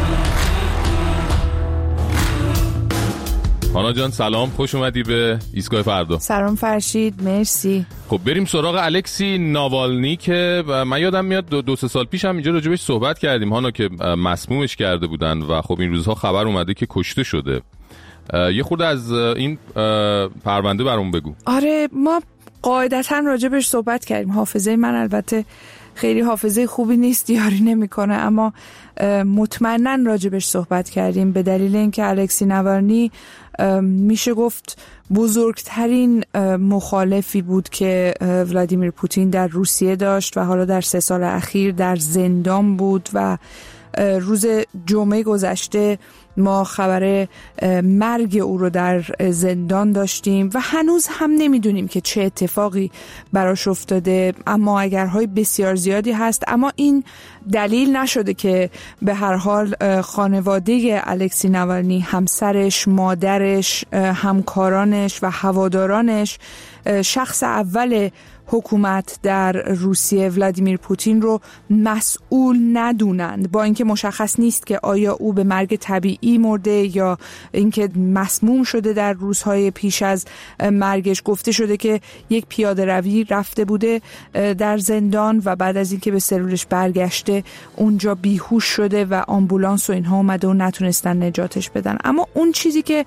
هانا جان سلام، خوش اومدی به ایستگاه فردا. سلام فرشید، مرسی. خب بریم سراغ الکسی ناوالنی که من یادم میاد دو, دو سه سال پیش هم اینجا راجبش صحبت کردیم هانا که مسمومش کرده بودن و خب این روزها خبر اومده که کشته شده. یه خورده از این پرونده برام بگو. آره ما قاعدتاً راجبش صحبت کردیم. حافظه من البته خیلی حافظه خوبی نیست، یاری نمیکنه، اما مطمئناً راجبش صحبت کردیم به دلیل اینکه الکسی ناوالنی میشه گفت بزرگترین مخالفی بود که ولادیمیر پوتین در روسیه داشت و حالا در سه سال اخیر در زندان بود و روز جمعه گذشته ما خبر مرگ او رو در زندان داشتیم و هنوز هم نمیدونیم که چه اتفاقی براش افتاده، اما اگرهای بسیار زیادی هست. اما این دلیل نشده که به هر حال خانواده الکسی ناوالنی، همسرش، مادرش، همکارانش و هوادارانش شخص اول حکومت در روسیه ولادیمیر پوتین رو مسئول ندونند، با اینکه مشخص نیست که آیا او به مرگ طبیعی مرده یا اینکه مسموم شده. در روزهای پیش از مرگش گفته شده که یک پیاده روی رفته بوده در زندان و بعد از اینکه به سلولش برگشته اونجا بیهوش شده و آمبولانس و اینها اومده و نتونستن نجاتش بدن. اما اون چیزی که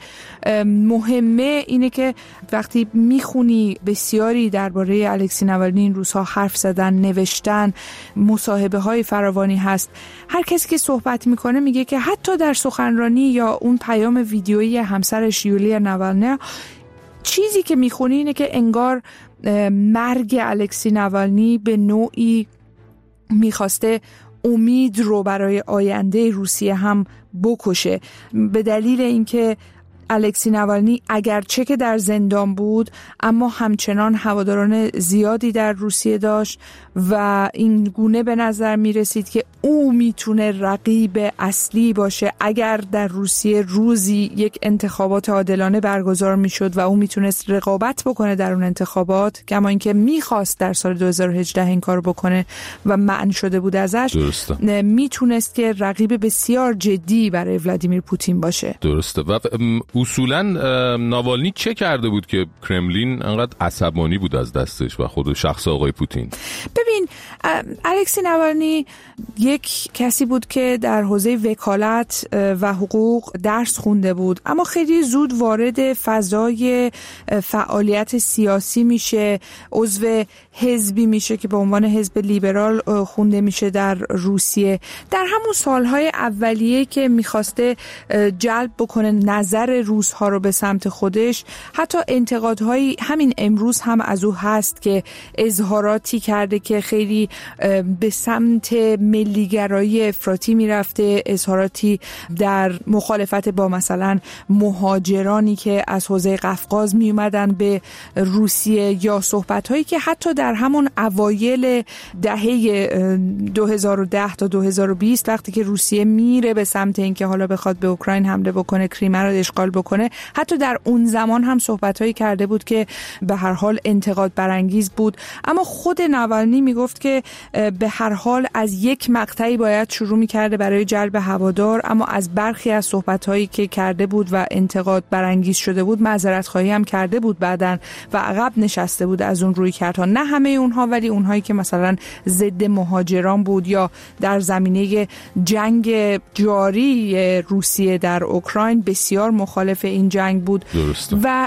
مهمه اینه که وقتی میخونی بسیاری درباره الکسی ناوالنی این روزها حرف زدن، نوشتن، مصاحبه های فراوانی هست، هر کسی که صحبت میکنه میگه که حتی در سخنرانی یا اون پیام ویدیویی همسرش یولیا ناوالنیا چیزی که میخونی اینه که انگار مرگ الکسی ناوالنی به نوعی میخواسته امید رو برای آینده روسیه هم بکشه، به دلیل اینکه الکسی ناوالنی اگرچه که در زندان بود اما همچنان هواداران زیادی در روسیه داشت و این گونه به نظر می رسید که او میتونه رقیب اصلی باشه اگر در روسیه روزی یک انتخابات عادلانه برگزار می شد و او میتونست رقابت بکنه در اون انتخابات، کما اینکه میخواست در سال دو هزار و هجده این کار بکنه و منع شده بود ازش. درسته. میتونست که رقیب بسیار جدی برای ولادیمیر پوتین باشه. درسته. و اصولا ناوالنی چه کرده بود که کرملین انقدر عصبانی بود از دستش و خود شخص آقای پوتین؟ ببین الکسی ناوالنی یک کسی بود که در حوزه وکالت و حقوق درس خونده بود، اما خیلی زود وارد فضای فعالیت سیاسی میشه، عضو حزبی میشه که به عنوان حزب لیبرال خونده میشه در روسیه. در همون سالهای اولیه که میخواسته جلب بکنه نظر روس‌ها رو به سمت خودش، حتی انتقادهایی همین امروز هم از او هست که اظهاراتی کرده که خیلی به سمت ملیگرایی افراطی میرفته، اظهاراتی در مخالفت با مثلا مهاجرانی که از حوزه قفقاز می اومدن به روسیه، یا صحبت‌هایی که حتی در همون اوایل دهه دو هزار و ده تا دو هزار و بیست وقتی که روسیه میره به سمت اینکه حالا بخواد به اوکراین حمله بکنه، کریمه رو اشغال بکنه، حتی در اون زمان هم صحبت‌هایی کرده بود که به هر حال انتقاد برانگیز بود. اما خود ناوالنی میگفت که به هر حال از یک مقطعی باید شروع می‌کرده برای جلب هوادار، اما از برخی از صحبت‌هایی که کرده بود و انتقاد برانگیز شده بود معذرت خواهی هم کرده بود بعداً و عقب نشسته بود از اون رویکردها. نه همه اونها، ولی اونهایی که مثلا ضد مهاجران بود یا در زمینه جنگ جاری روسیه در اوکراین بسیار مخالف این جنگ بود. درسته. و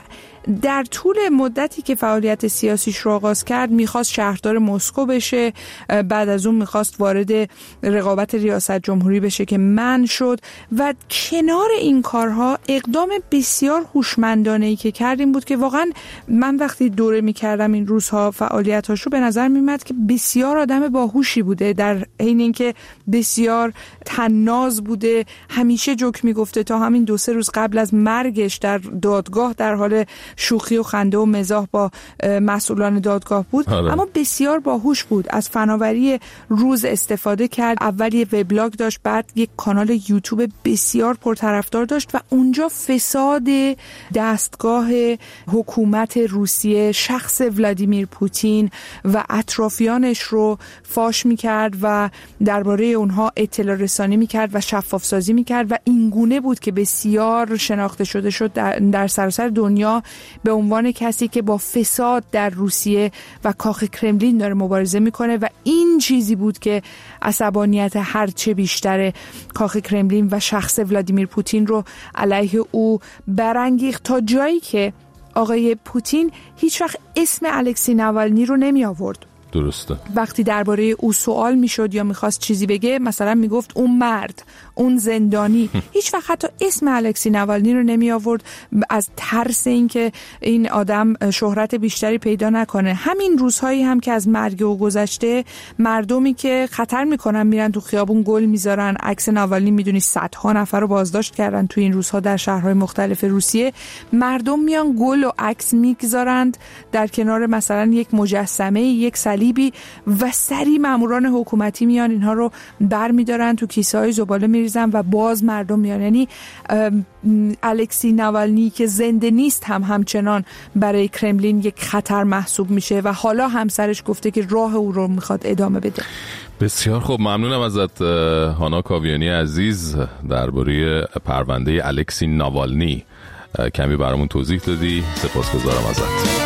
در طول مدتی که فعالیت سیاسیش رو آغاز کرد میخواست شهردار مسکو بشه، بعد از اون میخواست وارد رقابت ریاست جمهوری بشه که منع شد و کنار این کارها اقدام بسیار هوشمندانه‌ای که کردیم بود که واقعا من وقتی دوره میکردم این روزها فعالیتاشو به نظر میمد که بسیار آدم باهوشی بوده، در حین اینکه بسیار طناز بوده، همیشه جوک میگفته. تا همین دو سه روز قبل از مرگش در دادگاه در حال شوخی و خنده و مزاح با مسئولان دادگاه بود. آره. اما بسیار باهوش بود، از فناوری روز استفاده کرد. اول یه وبلاگ داشت، بعد یک کانال یوتیوب بسیار پرطرفدار داشت و اونجا فساد دستگاه حکومت روسیه، شخص ولادیمیر پوتین و اطرافیانش رو فاش میکرد و درباره اونها اطلاع رسانی میکرد و شفاف سازی میکرد و این گونه بود که بسیار شناخته شده شد در, در سراسر دنیا به عنوان کسی که با فساد در روسیه و کاخ کرملین داره مبارزه میکنه و این چیزی بود که عصبانیت هرچه بیشتر کاخ کرملین و شخص ولادیمیر پوتین رو علیه او برانگیخت، تا جایی که آقای پوتین هیچ وقت اسم الکسی ناوالنی رو نمی آورد. درسته. وقتی درباره او سوال میشد یا میخواست چیزی بگه، مثلا میگفت اون مرد، اون زندانی، هیچ وقت حتی اسم الکسی ناوالنی رو نمی آورد از ترس اینکه این آدم شهرت بیشتری پیدا نکنه. همین روزهایی هم که از مرگ او گذشته، مردمی که خطر میکنن میرن تو خیابون گل میذارن، عکس ناوالنی میدونی صدها نفر رو بازداشت کردن تو این روزها در شهرهای مختلف روسیه، مردم میان گل و عکس میگذارند در کنار مثلا یک مجسمه، یک صلیبی و سری ماموران حکومتی میان اینها رو برمیدارن تو کیسه های زباله میریزن و باز مردم میان. یعنی الکسی ناوالنی که زنده نیست هم همچنان برای کرملین یک خطر محسوب میشه و حالا همسرش گفته که راه او رو میخواد ادامه بده. بسیار خوب، ممنونم ازت هانا کاویانی عزیز، درباره پرونده الکسی ناوالنی کمی برامون توضیح дадی. سپاسگزارم ازت.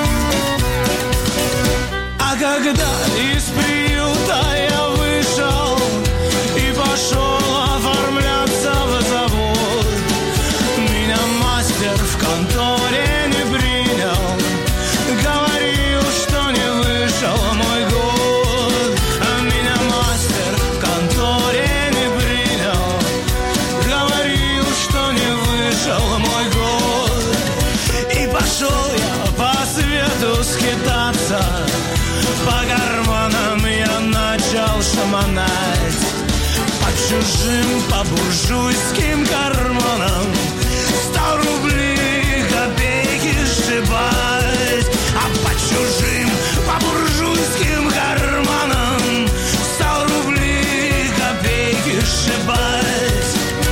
А когда из приюта я вышел и пошел оформляться в завод, меня мастер в конторе не принял, говорил, что не вышел мой год. А меня мастер в конторе не принял, говорил, что не вышел мой год. И пошел я по свету скитаться, по карманам я начал шаманать, по чужим, по буржуйским карманам сто рублей копейки сшибать. А по чужим, по буржуйским карманам сто рублей копейки сшибать.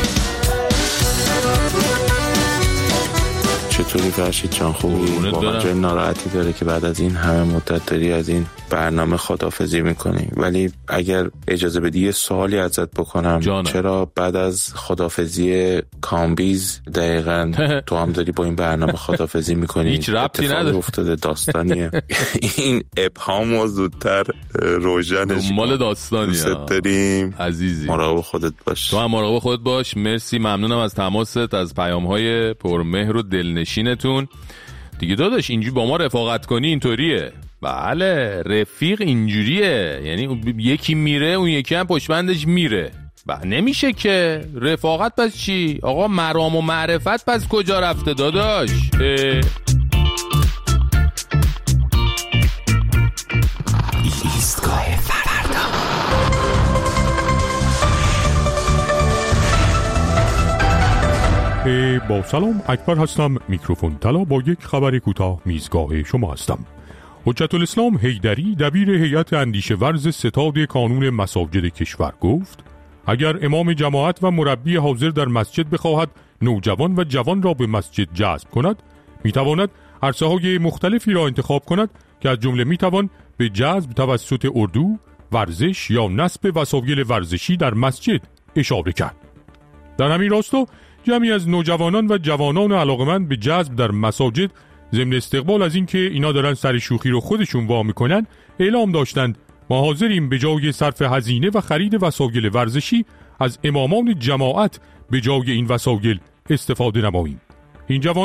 چطوری فرشید جان؟ خوبی؟ واقعا جای ناراحتی داره که بعد از این همه مدت داری از این برنامه خداحافظی میکنی، ولی اگر اجازه بدی یه سوالی ازت بکنم جانم. چرا بعد از خداحافظی کامبیز دقیقاً تو هم داری با این برنامه خداحافظی میکنی؟ هیچ ربطی نداره، افتاده داستانیه. این ابهامو زودتر روشنش مال داستانیه. دوست داریم عزیزی، مراقب خودت باش. تو هم مراقب خودت باش. مرسی، ممنونم از تماست، از پیام‌های پرمهر و دلنشینتون. دیگه داداش اینجوری با ما رفاقت کنی اینطوریه. بله، رفیق اینجوریه، یعنی یکی میره اون یکی هم پشتبندش میره. بله نمیشه که. رفاقت پس چی؟ آقا مرام و معرفت پس کجا رفته داداش؟ ایستگاه فردا. با سلام، اکبر هستم. میکروفون طلا با یک خبر کوتاه میزگاه شما هستم. حجت الاسلام حیدری دبیر هیئت اندیشه ورز ستاد کانون مساجد کشور گفت اگر امام جماعت و مربی حاضر در مسجد بخواهد نوجوان و جوان را به مسجد جذب کند، میتواند عرصه های مختلفی را انتخاب کند که از جمله میتوان به جذب توسط اردو، ورزش یا نصب وسایل ورزشی در مسجد اشاره کرد. در همین راستا جمعی از نوجوانان و جوانان علاقمند به جذب در مساجد ضمن استقبال از این که اینا دارن سر شوخی رو خودشون وا میکنن، اعلام داشتند ما حاضریم به جای صرف هزینه و خرید وسایل ورزشی از امامان جماعت به جای این وسایل استفاده نماییم. این جوانان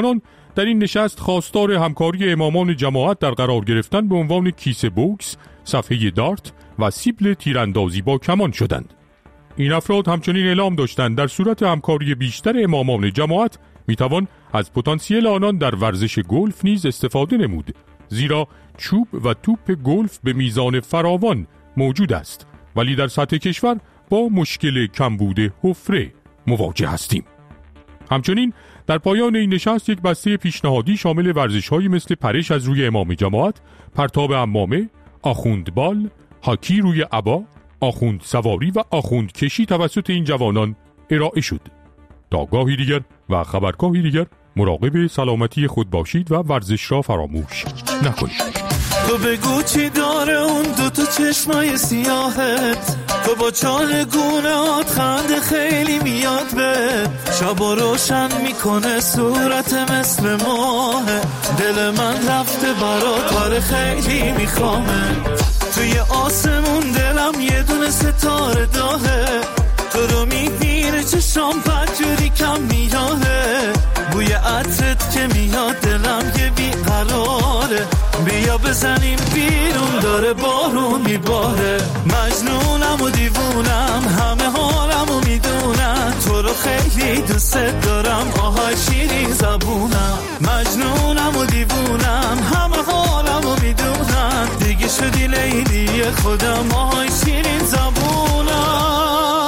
در این نشست خواستار همکاری امامان جماعت در قرار گرفتن به عنوان کیسه بوکس، صفحه دارت و سیبل تیراندازی با کمان شدند. این افراد همچنین اعلام داشتند در صورت همکاری بیشتر امامان جماعت میتوان از پتانسیل آنان در ورزش گلف نیز استفاده نمود، زیرا چوب و توپ گلف به میزان فراوان موجود است، ولی در سطح کشور با مشکل کمبود حفره مواجه هستیم. همچنین در پایان این نشست یک بسته پیشنهادی شامل ورزش‌هایی مثل پرش از روی امام جماعت، پرتاب عمامه، آخوندبال، هاکی روی عبا، آخوند سواری و آخوند کشی توسط این جوانان ارائه شد. تا گاهی دیگر و خبرگاهی دیگر مراقب سلامتی خود باشید و ورزش را فراموش نکنید. تو بگو چی داره اون دوتا چشمای سیاهت، تو با چال گونهات خنده خیلی میاد به شبا روشن میکنه صورت مثل ماه، دل من رفته برات کار خیلی میخوامه، توی آسمون دلم یه دونه ستاره داهه، تو رو میبینه چشام بدجوری کم میاده، بوی عطرت که میاد دلم یه بیقراره، بیا بزنیم بیرون داره بارون میباره، مجنونم و دیوونم همه حالمو میدونم، تو رو خیلی دوست دارم آهای شیرین زبونم، مجنونم و دیوونم همه حالمو میدونم، دیگه شدی لیلی خودم آهای شیرین زبونم.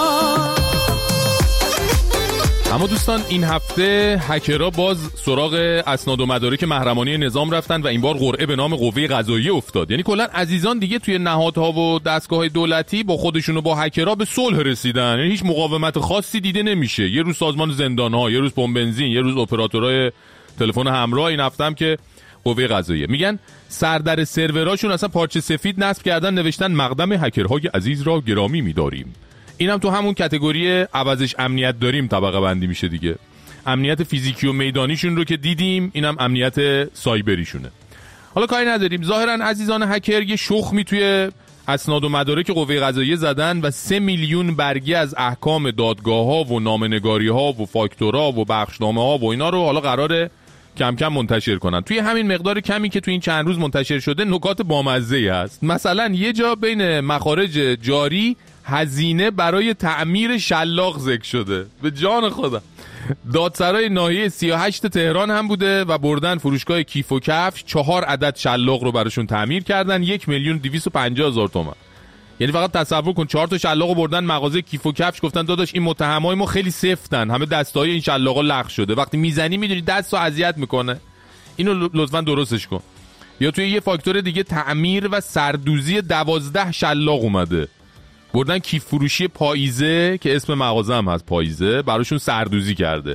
اما دوستان این هفته هکرها باز سراغ اسناد و مدارک محرمانه نظام رفتن و این بار قرعه به نام قوه قضاییه افتاد. یعنی کلا عزیزان دیگه توی نهادها و دستگاه‌های دولتی با خودشون و با هکرها به صلح رسیدن، یعنی هیچ مقاومت خاصی دیده نمیشه. یه روز سازمان زندان‌ها، یه روز پمپ بنزین، یه روز اپراتورهای تلفن همراه. این هفته هم که قوه قضاییه میگن سردر سروراشون اصلا پارچه سفید نصب کردن، نوشتن مقدم هکرهای عزیز را گرامی می‌داریم. اینم تو همون کاتگوری عوضش امنیت داریم طبقه بندی میشه دیگه. امنیت فیزیکی و میدانیشون رو که دیدیم، اینم امنیت سایبریشونه. حالا کاری نداریم، ظاهرا عزیزان هکر یه شخمی توی اسناد و مدارک قوه قضاییه زدن و سه میلیون برگه از احکام دادگاه‌ها و نامه‌نگاری‌ها و فاکتورا و بخشنامه‌ها و اینا رو حالا قراره کم کم منتشر کنن. توی همین مقدار کمی که توی این چند روز منتشر شده نکات بامزه‌ای هست. مثلا یه جا بین مخارج جاری هزینه برای تعمیر شلاق ذکر شده. به جان خدا. دادسرای ناحیه سی و هشت تهران هم بوده و بردن فروشگاه کیف و کفش چهار عدد شلاق رو براشون تعمیر کردن، یک میلیون دویست و پنجاه هزار تومان. یعنی فقط تصور کن چهار تا شلاق رو بردن مغازه کیف و کفش، گفتن داداش این متهمای ما خیلی سفتن، همه دستای این شلاقا لغ شده، وقتی میزنی میدونی دستو اذیت میکنه، اینو لطفا درستش کن. یا توی یه فاکتور دیگه تعمیر و سردوزی دوازده شلاق اومده، بردن کیف فروشی پاییزه که اسم مغازه هم هست پاییزه، براشون سردوزی کرده.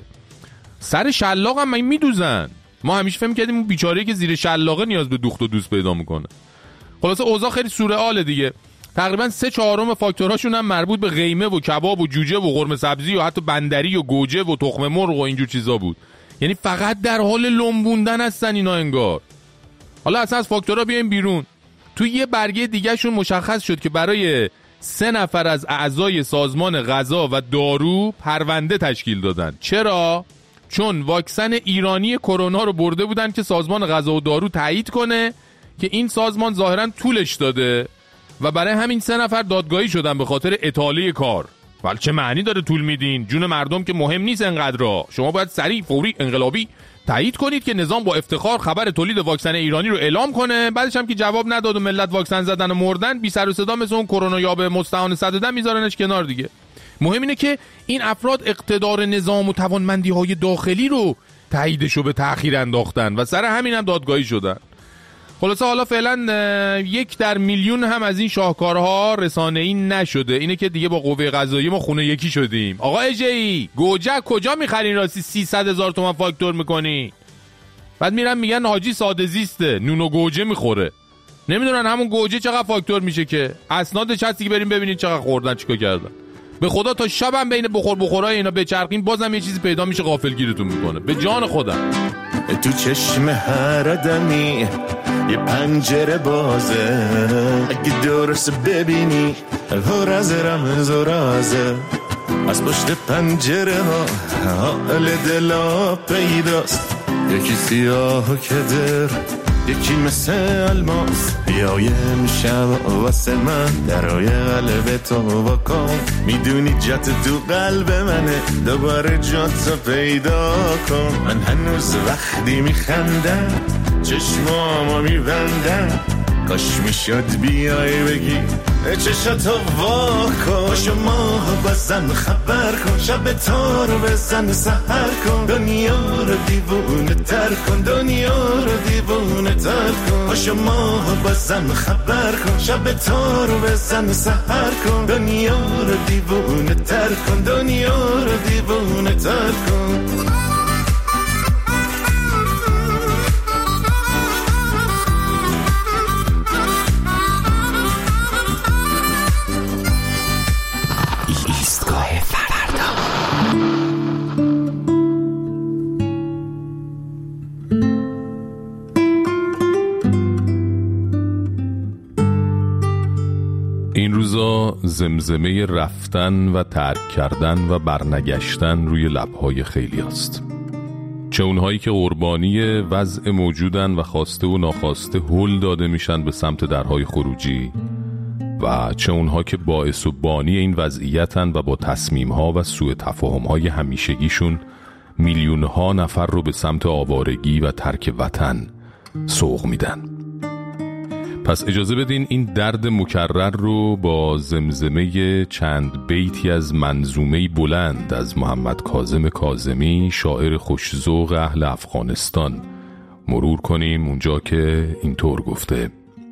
سر شلاق هم میدوزن. ما همیشه فهم کردیم اون بیچاره‌ای که زیر شلاقه نیاز به دوخت و دوز پیدا میکنه. خلاصه اوضاع خیلی سورئاله دیگه. تقریبا سه چهارم فاکتورهاشون هم مربوط به قیمه و کباب و جوجه و قرمه سبزی و حتی بندری و گوجه و تخم مرغ و اینجور چیزا بود. یعنی فقط در حال لنبوندن هستن اینا انگار. حالا اصلا از فاکتورها بیایم بیرون. توی یه برگه دیگه شون مشخص شد که برای سه نفر از اعضای سازمان غذا و دارو پرونده تشکیل دادن. چرا؟ چون واکسن ایرانی کرونا رو برده بودن که سازمان غذا و دارو تایید کنه که این سازمان ظاهرا طولش داده و برای همین سه نفر دادگاهی شدن به خاطر اطاله کار. ولی چه معنی داره طول میدین؟ جون مردم که مهم نیست انقدر را. شما باید سریع، فوری، انقلابی تایید کنید که نظام با افتخار خبر تولید واکسن ایرانی رو اعلام کنه. بعدش هم که جواب نداد و ملت واکسن زدن و مردن، بی سر و صدا مثل اون کرونا یاب مستعان صد و ده میذارنش کنار دیگه. مهم اینه که این افراد اقتدار نظام و توانمندی‌های داخلی رو تاییدشو به تأخیر انداختن و سر همین هم دادگاهی شدن. خلاصه حالا فعلا یک در میلیون هم از این شاهکارها رسانه‌ای نشده. اینه که دیگه با قوه قضاییه ما خونه یکی شدیم. آقا اجی گوجه کجا میخرین راستی سیصد هزار تومان فاکتور میکنی؟ بعد میرن میگن حاجی ساده زیسته، نون و گوجه میخوره. نمیدونن همون گوجه چقدر فاکتور میشه که. اسنادش هستی که بریم ببینید چقدر خوردن چیکار کردن. به خدا تا شبم بین بخور بخورای اینا بچرخین بازم یه چیزی پیدا میشه غافلگیرتون میکنه. به جان خودم. تو چشم هر آدمی یه پنجره بازه، اگه درست ببینی هر از رمز و رازه، از پشت پنجره ها حال دلا پیداست، یکی سیاه و کدر، یکی مثل الماس. بیای امشب واسه من درای قلب تو بکن. میدونی جات تو قلب منه، دوباره جات رو پیدا کن. من هنوز وقتی میخندم چشمامو میبندم، کاش میشد بیای بگی چشاتو واکن. شما بزن خبر کن، شب تو رو بزن سحر کن. دنیا رو دیوونه تر کن، دنیا رو دیوونه تر کن. شما بزن خبر کن، شب تو رو بزن سحر کن. دنیا رو دیوونه تر کن، دنیا رو دیوونه تر کن. این روزا زمزمه رفتن و ترک کردن و برنگشتن روی لبهای خیلی هست. چه اونهایی که قربانی وضع موجودن و خواسته و ناخواسته هل داده میشن به سمت درهای خروجی، و چه اونها که باعث و بانی این وضعیتن و با تصمیمها و سوء تفاهمهای همیشگیشون میلیونها نفر رو به سمت آوارگی و ترک وطن سوق میدن. پس اجازه بدین این درد مکرر رو با زمزمه چند بیتی از منظومه بلند از محمد کاظم کاظمی، شاعر خوش‌ذوق اهل افغانستان، مرور کنیم. اونجا که اینطور گفته: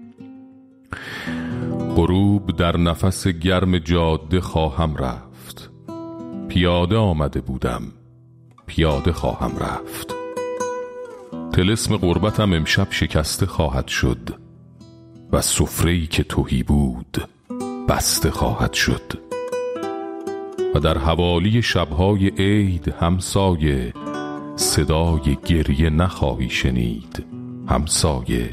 غروب در نفس گرم جاده خواهم رفت، پیاده آمده بودم پیاده خواهم رفت. طلسم غربتم امشب شکسته خواهد شد و سفره‌ای که تهی بود بسته خواهد شد. و در حوالی شبهای عید همسایه، صدای گریه نخواهی شنید همسایه.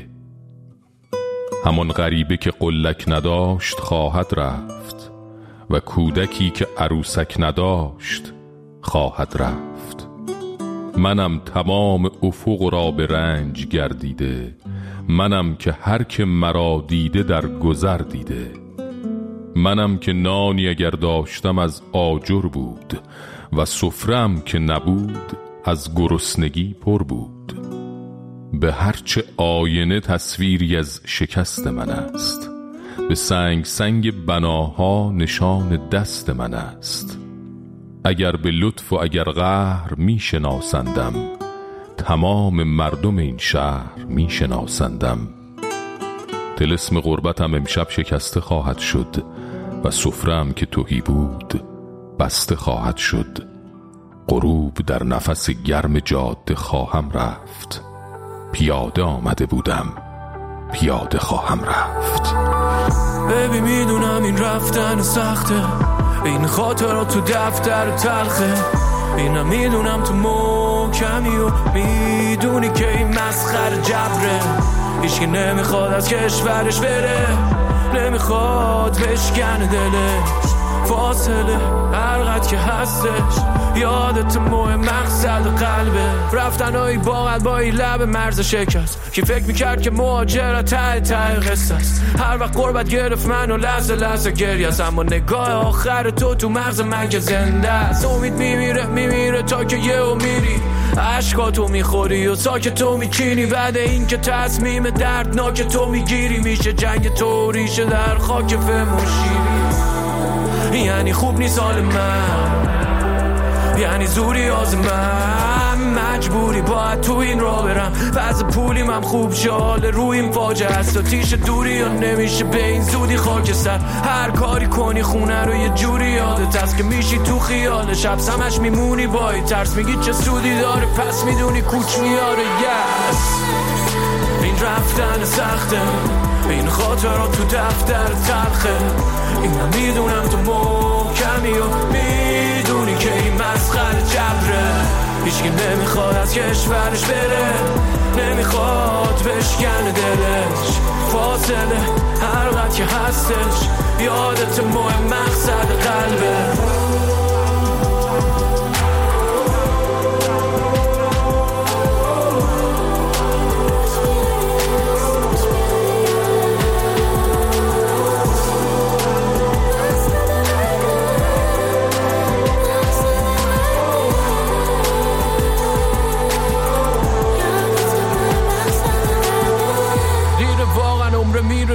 همان غریبه که قلک نداشت خواهد رفت و کودکی که عروسک نداشت خواهد رفت. منم تمام افق را به رنج گردیده، منم که هر که مرا دیده در گذر دیده. منم که نانی اگر داشتم از آجر بود و سفره‌ام که نبود از گرسنگی پر بود. به هرچه آینه تصویری از شکست من است، به سنگ سنگ بناها نشان دست من است. اگر به لطف و اگر قهر می شناسندم، تمام مردم این شهر می شناسندم. طلسم غربتم امشب شکسته خواهد شد و سفره‌ام که تهی بود بسته خواهد شد. غروب در نفس گرم جاده خواهم رفت، پیاده آمده بودم پیاده خواهم رفت. ببی میدونم این رفتن سخته، این خاطرات تو دفتر تلخه. اینم میدونم تو محکمی و میدونی که این مسخر جبره. هیچکی نمیخواد از کشورش بره، نمیخواد بشکنه دلش. فاصله هرقدر که هستش یادت مهم مقصد قلبه. رفتنهایی با قلبایی لب مرز شکست، کی فکر میکرد که مهاجرت ته ته قصه است. هر وقت قربت گرفت منو لحظه لحظه گریه است، اما نگاه آخر تو تو مغز من که زنده است. امید میمیره میمیره تا که یهو میری، عشقاتو میخوری و ساکت تو میچینی. بعد این که تصمیم دردناک تو میگیری، میشه جنگ تو ریشه در خاک فهم و شیری. یعنی خوب نیست حال من، یعنی زوری آز من، مجبوری باید تو این را برم. وضع پولیم هم خوب شال رویم فاجعه است و تیش دوری یا نمیشه به این زودی خاکستر. هر کاری کنی خونه رو یه جوری یادت است که میشی تو خیال شب سمش میمونی با این ترس. میگی چه سودی داره پس میدونی کوچ میاره. یس این رفتن سخته، این خاطرات تو دفتر تلخه. اینم میدونم تو محکمی و میدونی که این مسخر جبره. هیچکی نمیخواد از کشورش بره، نمیخواد بشکنه دلش. فاصله هرقدر که هستش یادت مهم مقصد قلبه.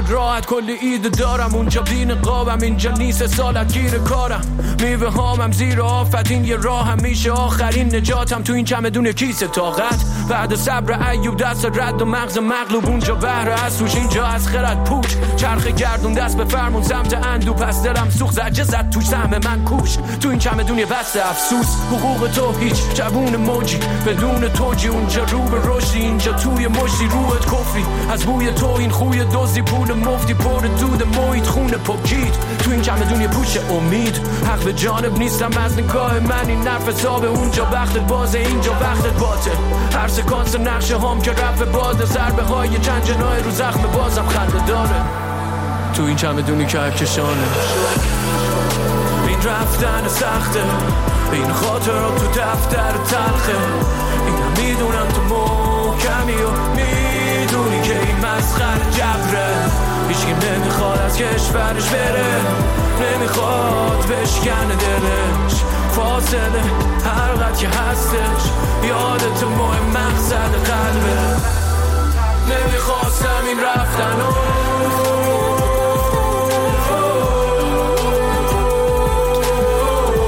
خیالت راحت کلی ایده دارم، اونجا بین قابم اینجا نیست سالت گیر کارم، میوه هامم زیر آفت این یه راه هم میشه آخرین نجاتم، تو این چمدون کیسه طاقت بعد صبر ایوب دست رد و مغز مغلوب، اونجا بهره از توش اینجا از خرد پوچ، چرخ گردون دست به فرمون سمت اندو، پس دلم سوخت زجه زد توش سهم من کوش، تو این چمدون یه بسته افسوس، حقوق تو هیچ جوون موجی بدون توجی، اونجا رو به رشدی اینجا توی مشتی روحت کفری، از بوی تو این خوی دوزی پول مفتی پر دود محیط خون پوکید، تو این چمدون یه پوش امید، حق به جانب نیستم از نگاه من این نرف حسابه، اونجا وقتت بازه اینجا وقتت باطل، هر سکانس نقشه هم که رفت باده، ضربه های چند جنای رو زخم بازم خنده داره، تو این چمدونی که کشانه، این رفتن سخته، این خاطرات تو دفتر تلخه، اینم میدونم تو محکمی و میدونی که این مسخر جبره، هیچکی نمیخواد از کشورش بره، نمیخواد بشکنه دلش، فاصله هر قد که هستش یادت مهم مقصد قلبه، نمیخواستم این رفتن و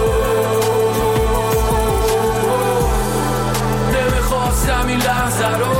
نمیخواستم این لحظه رو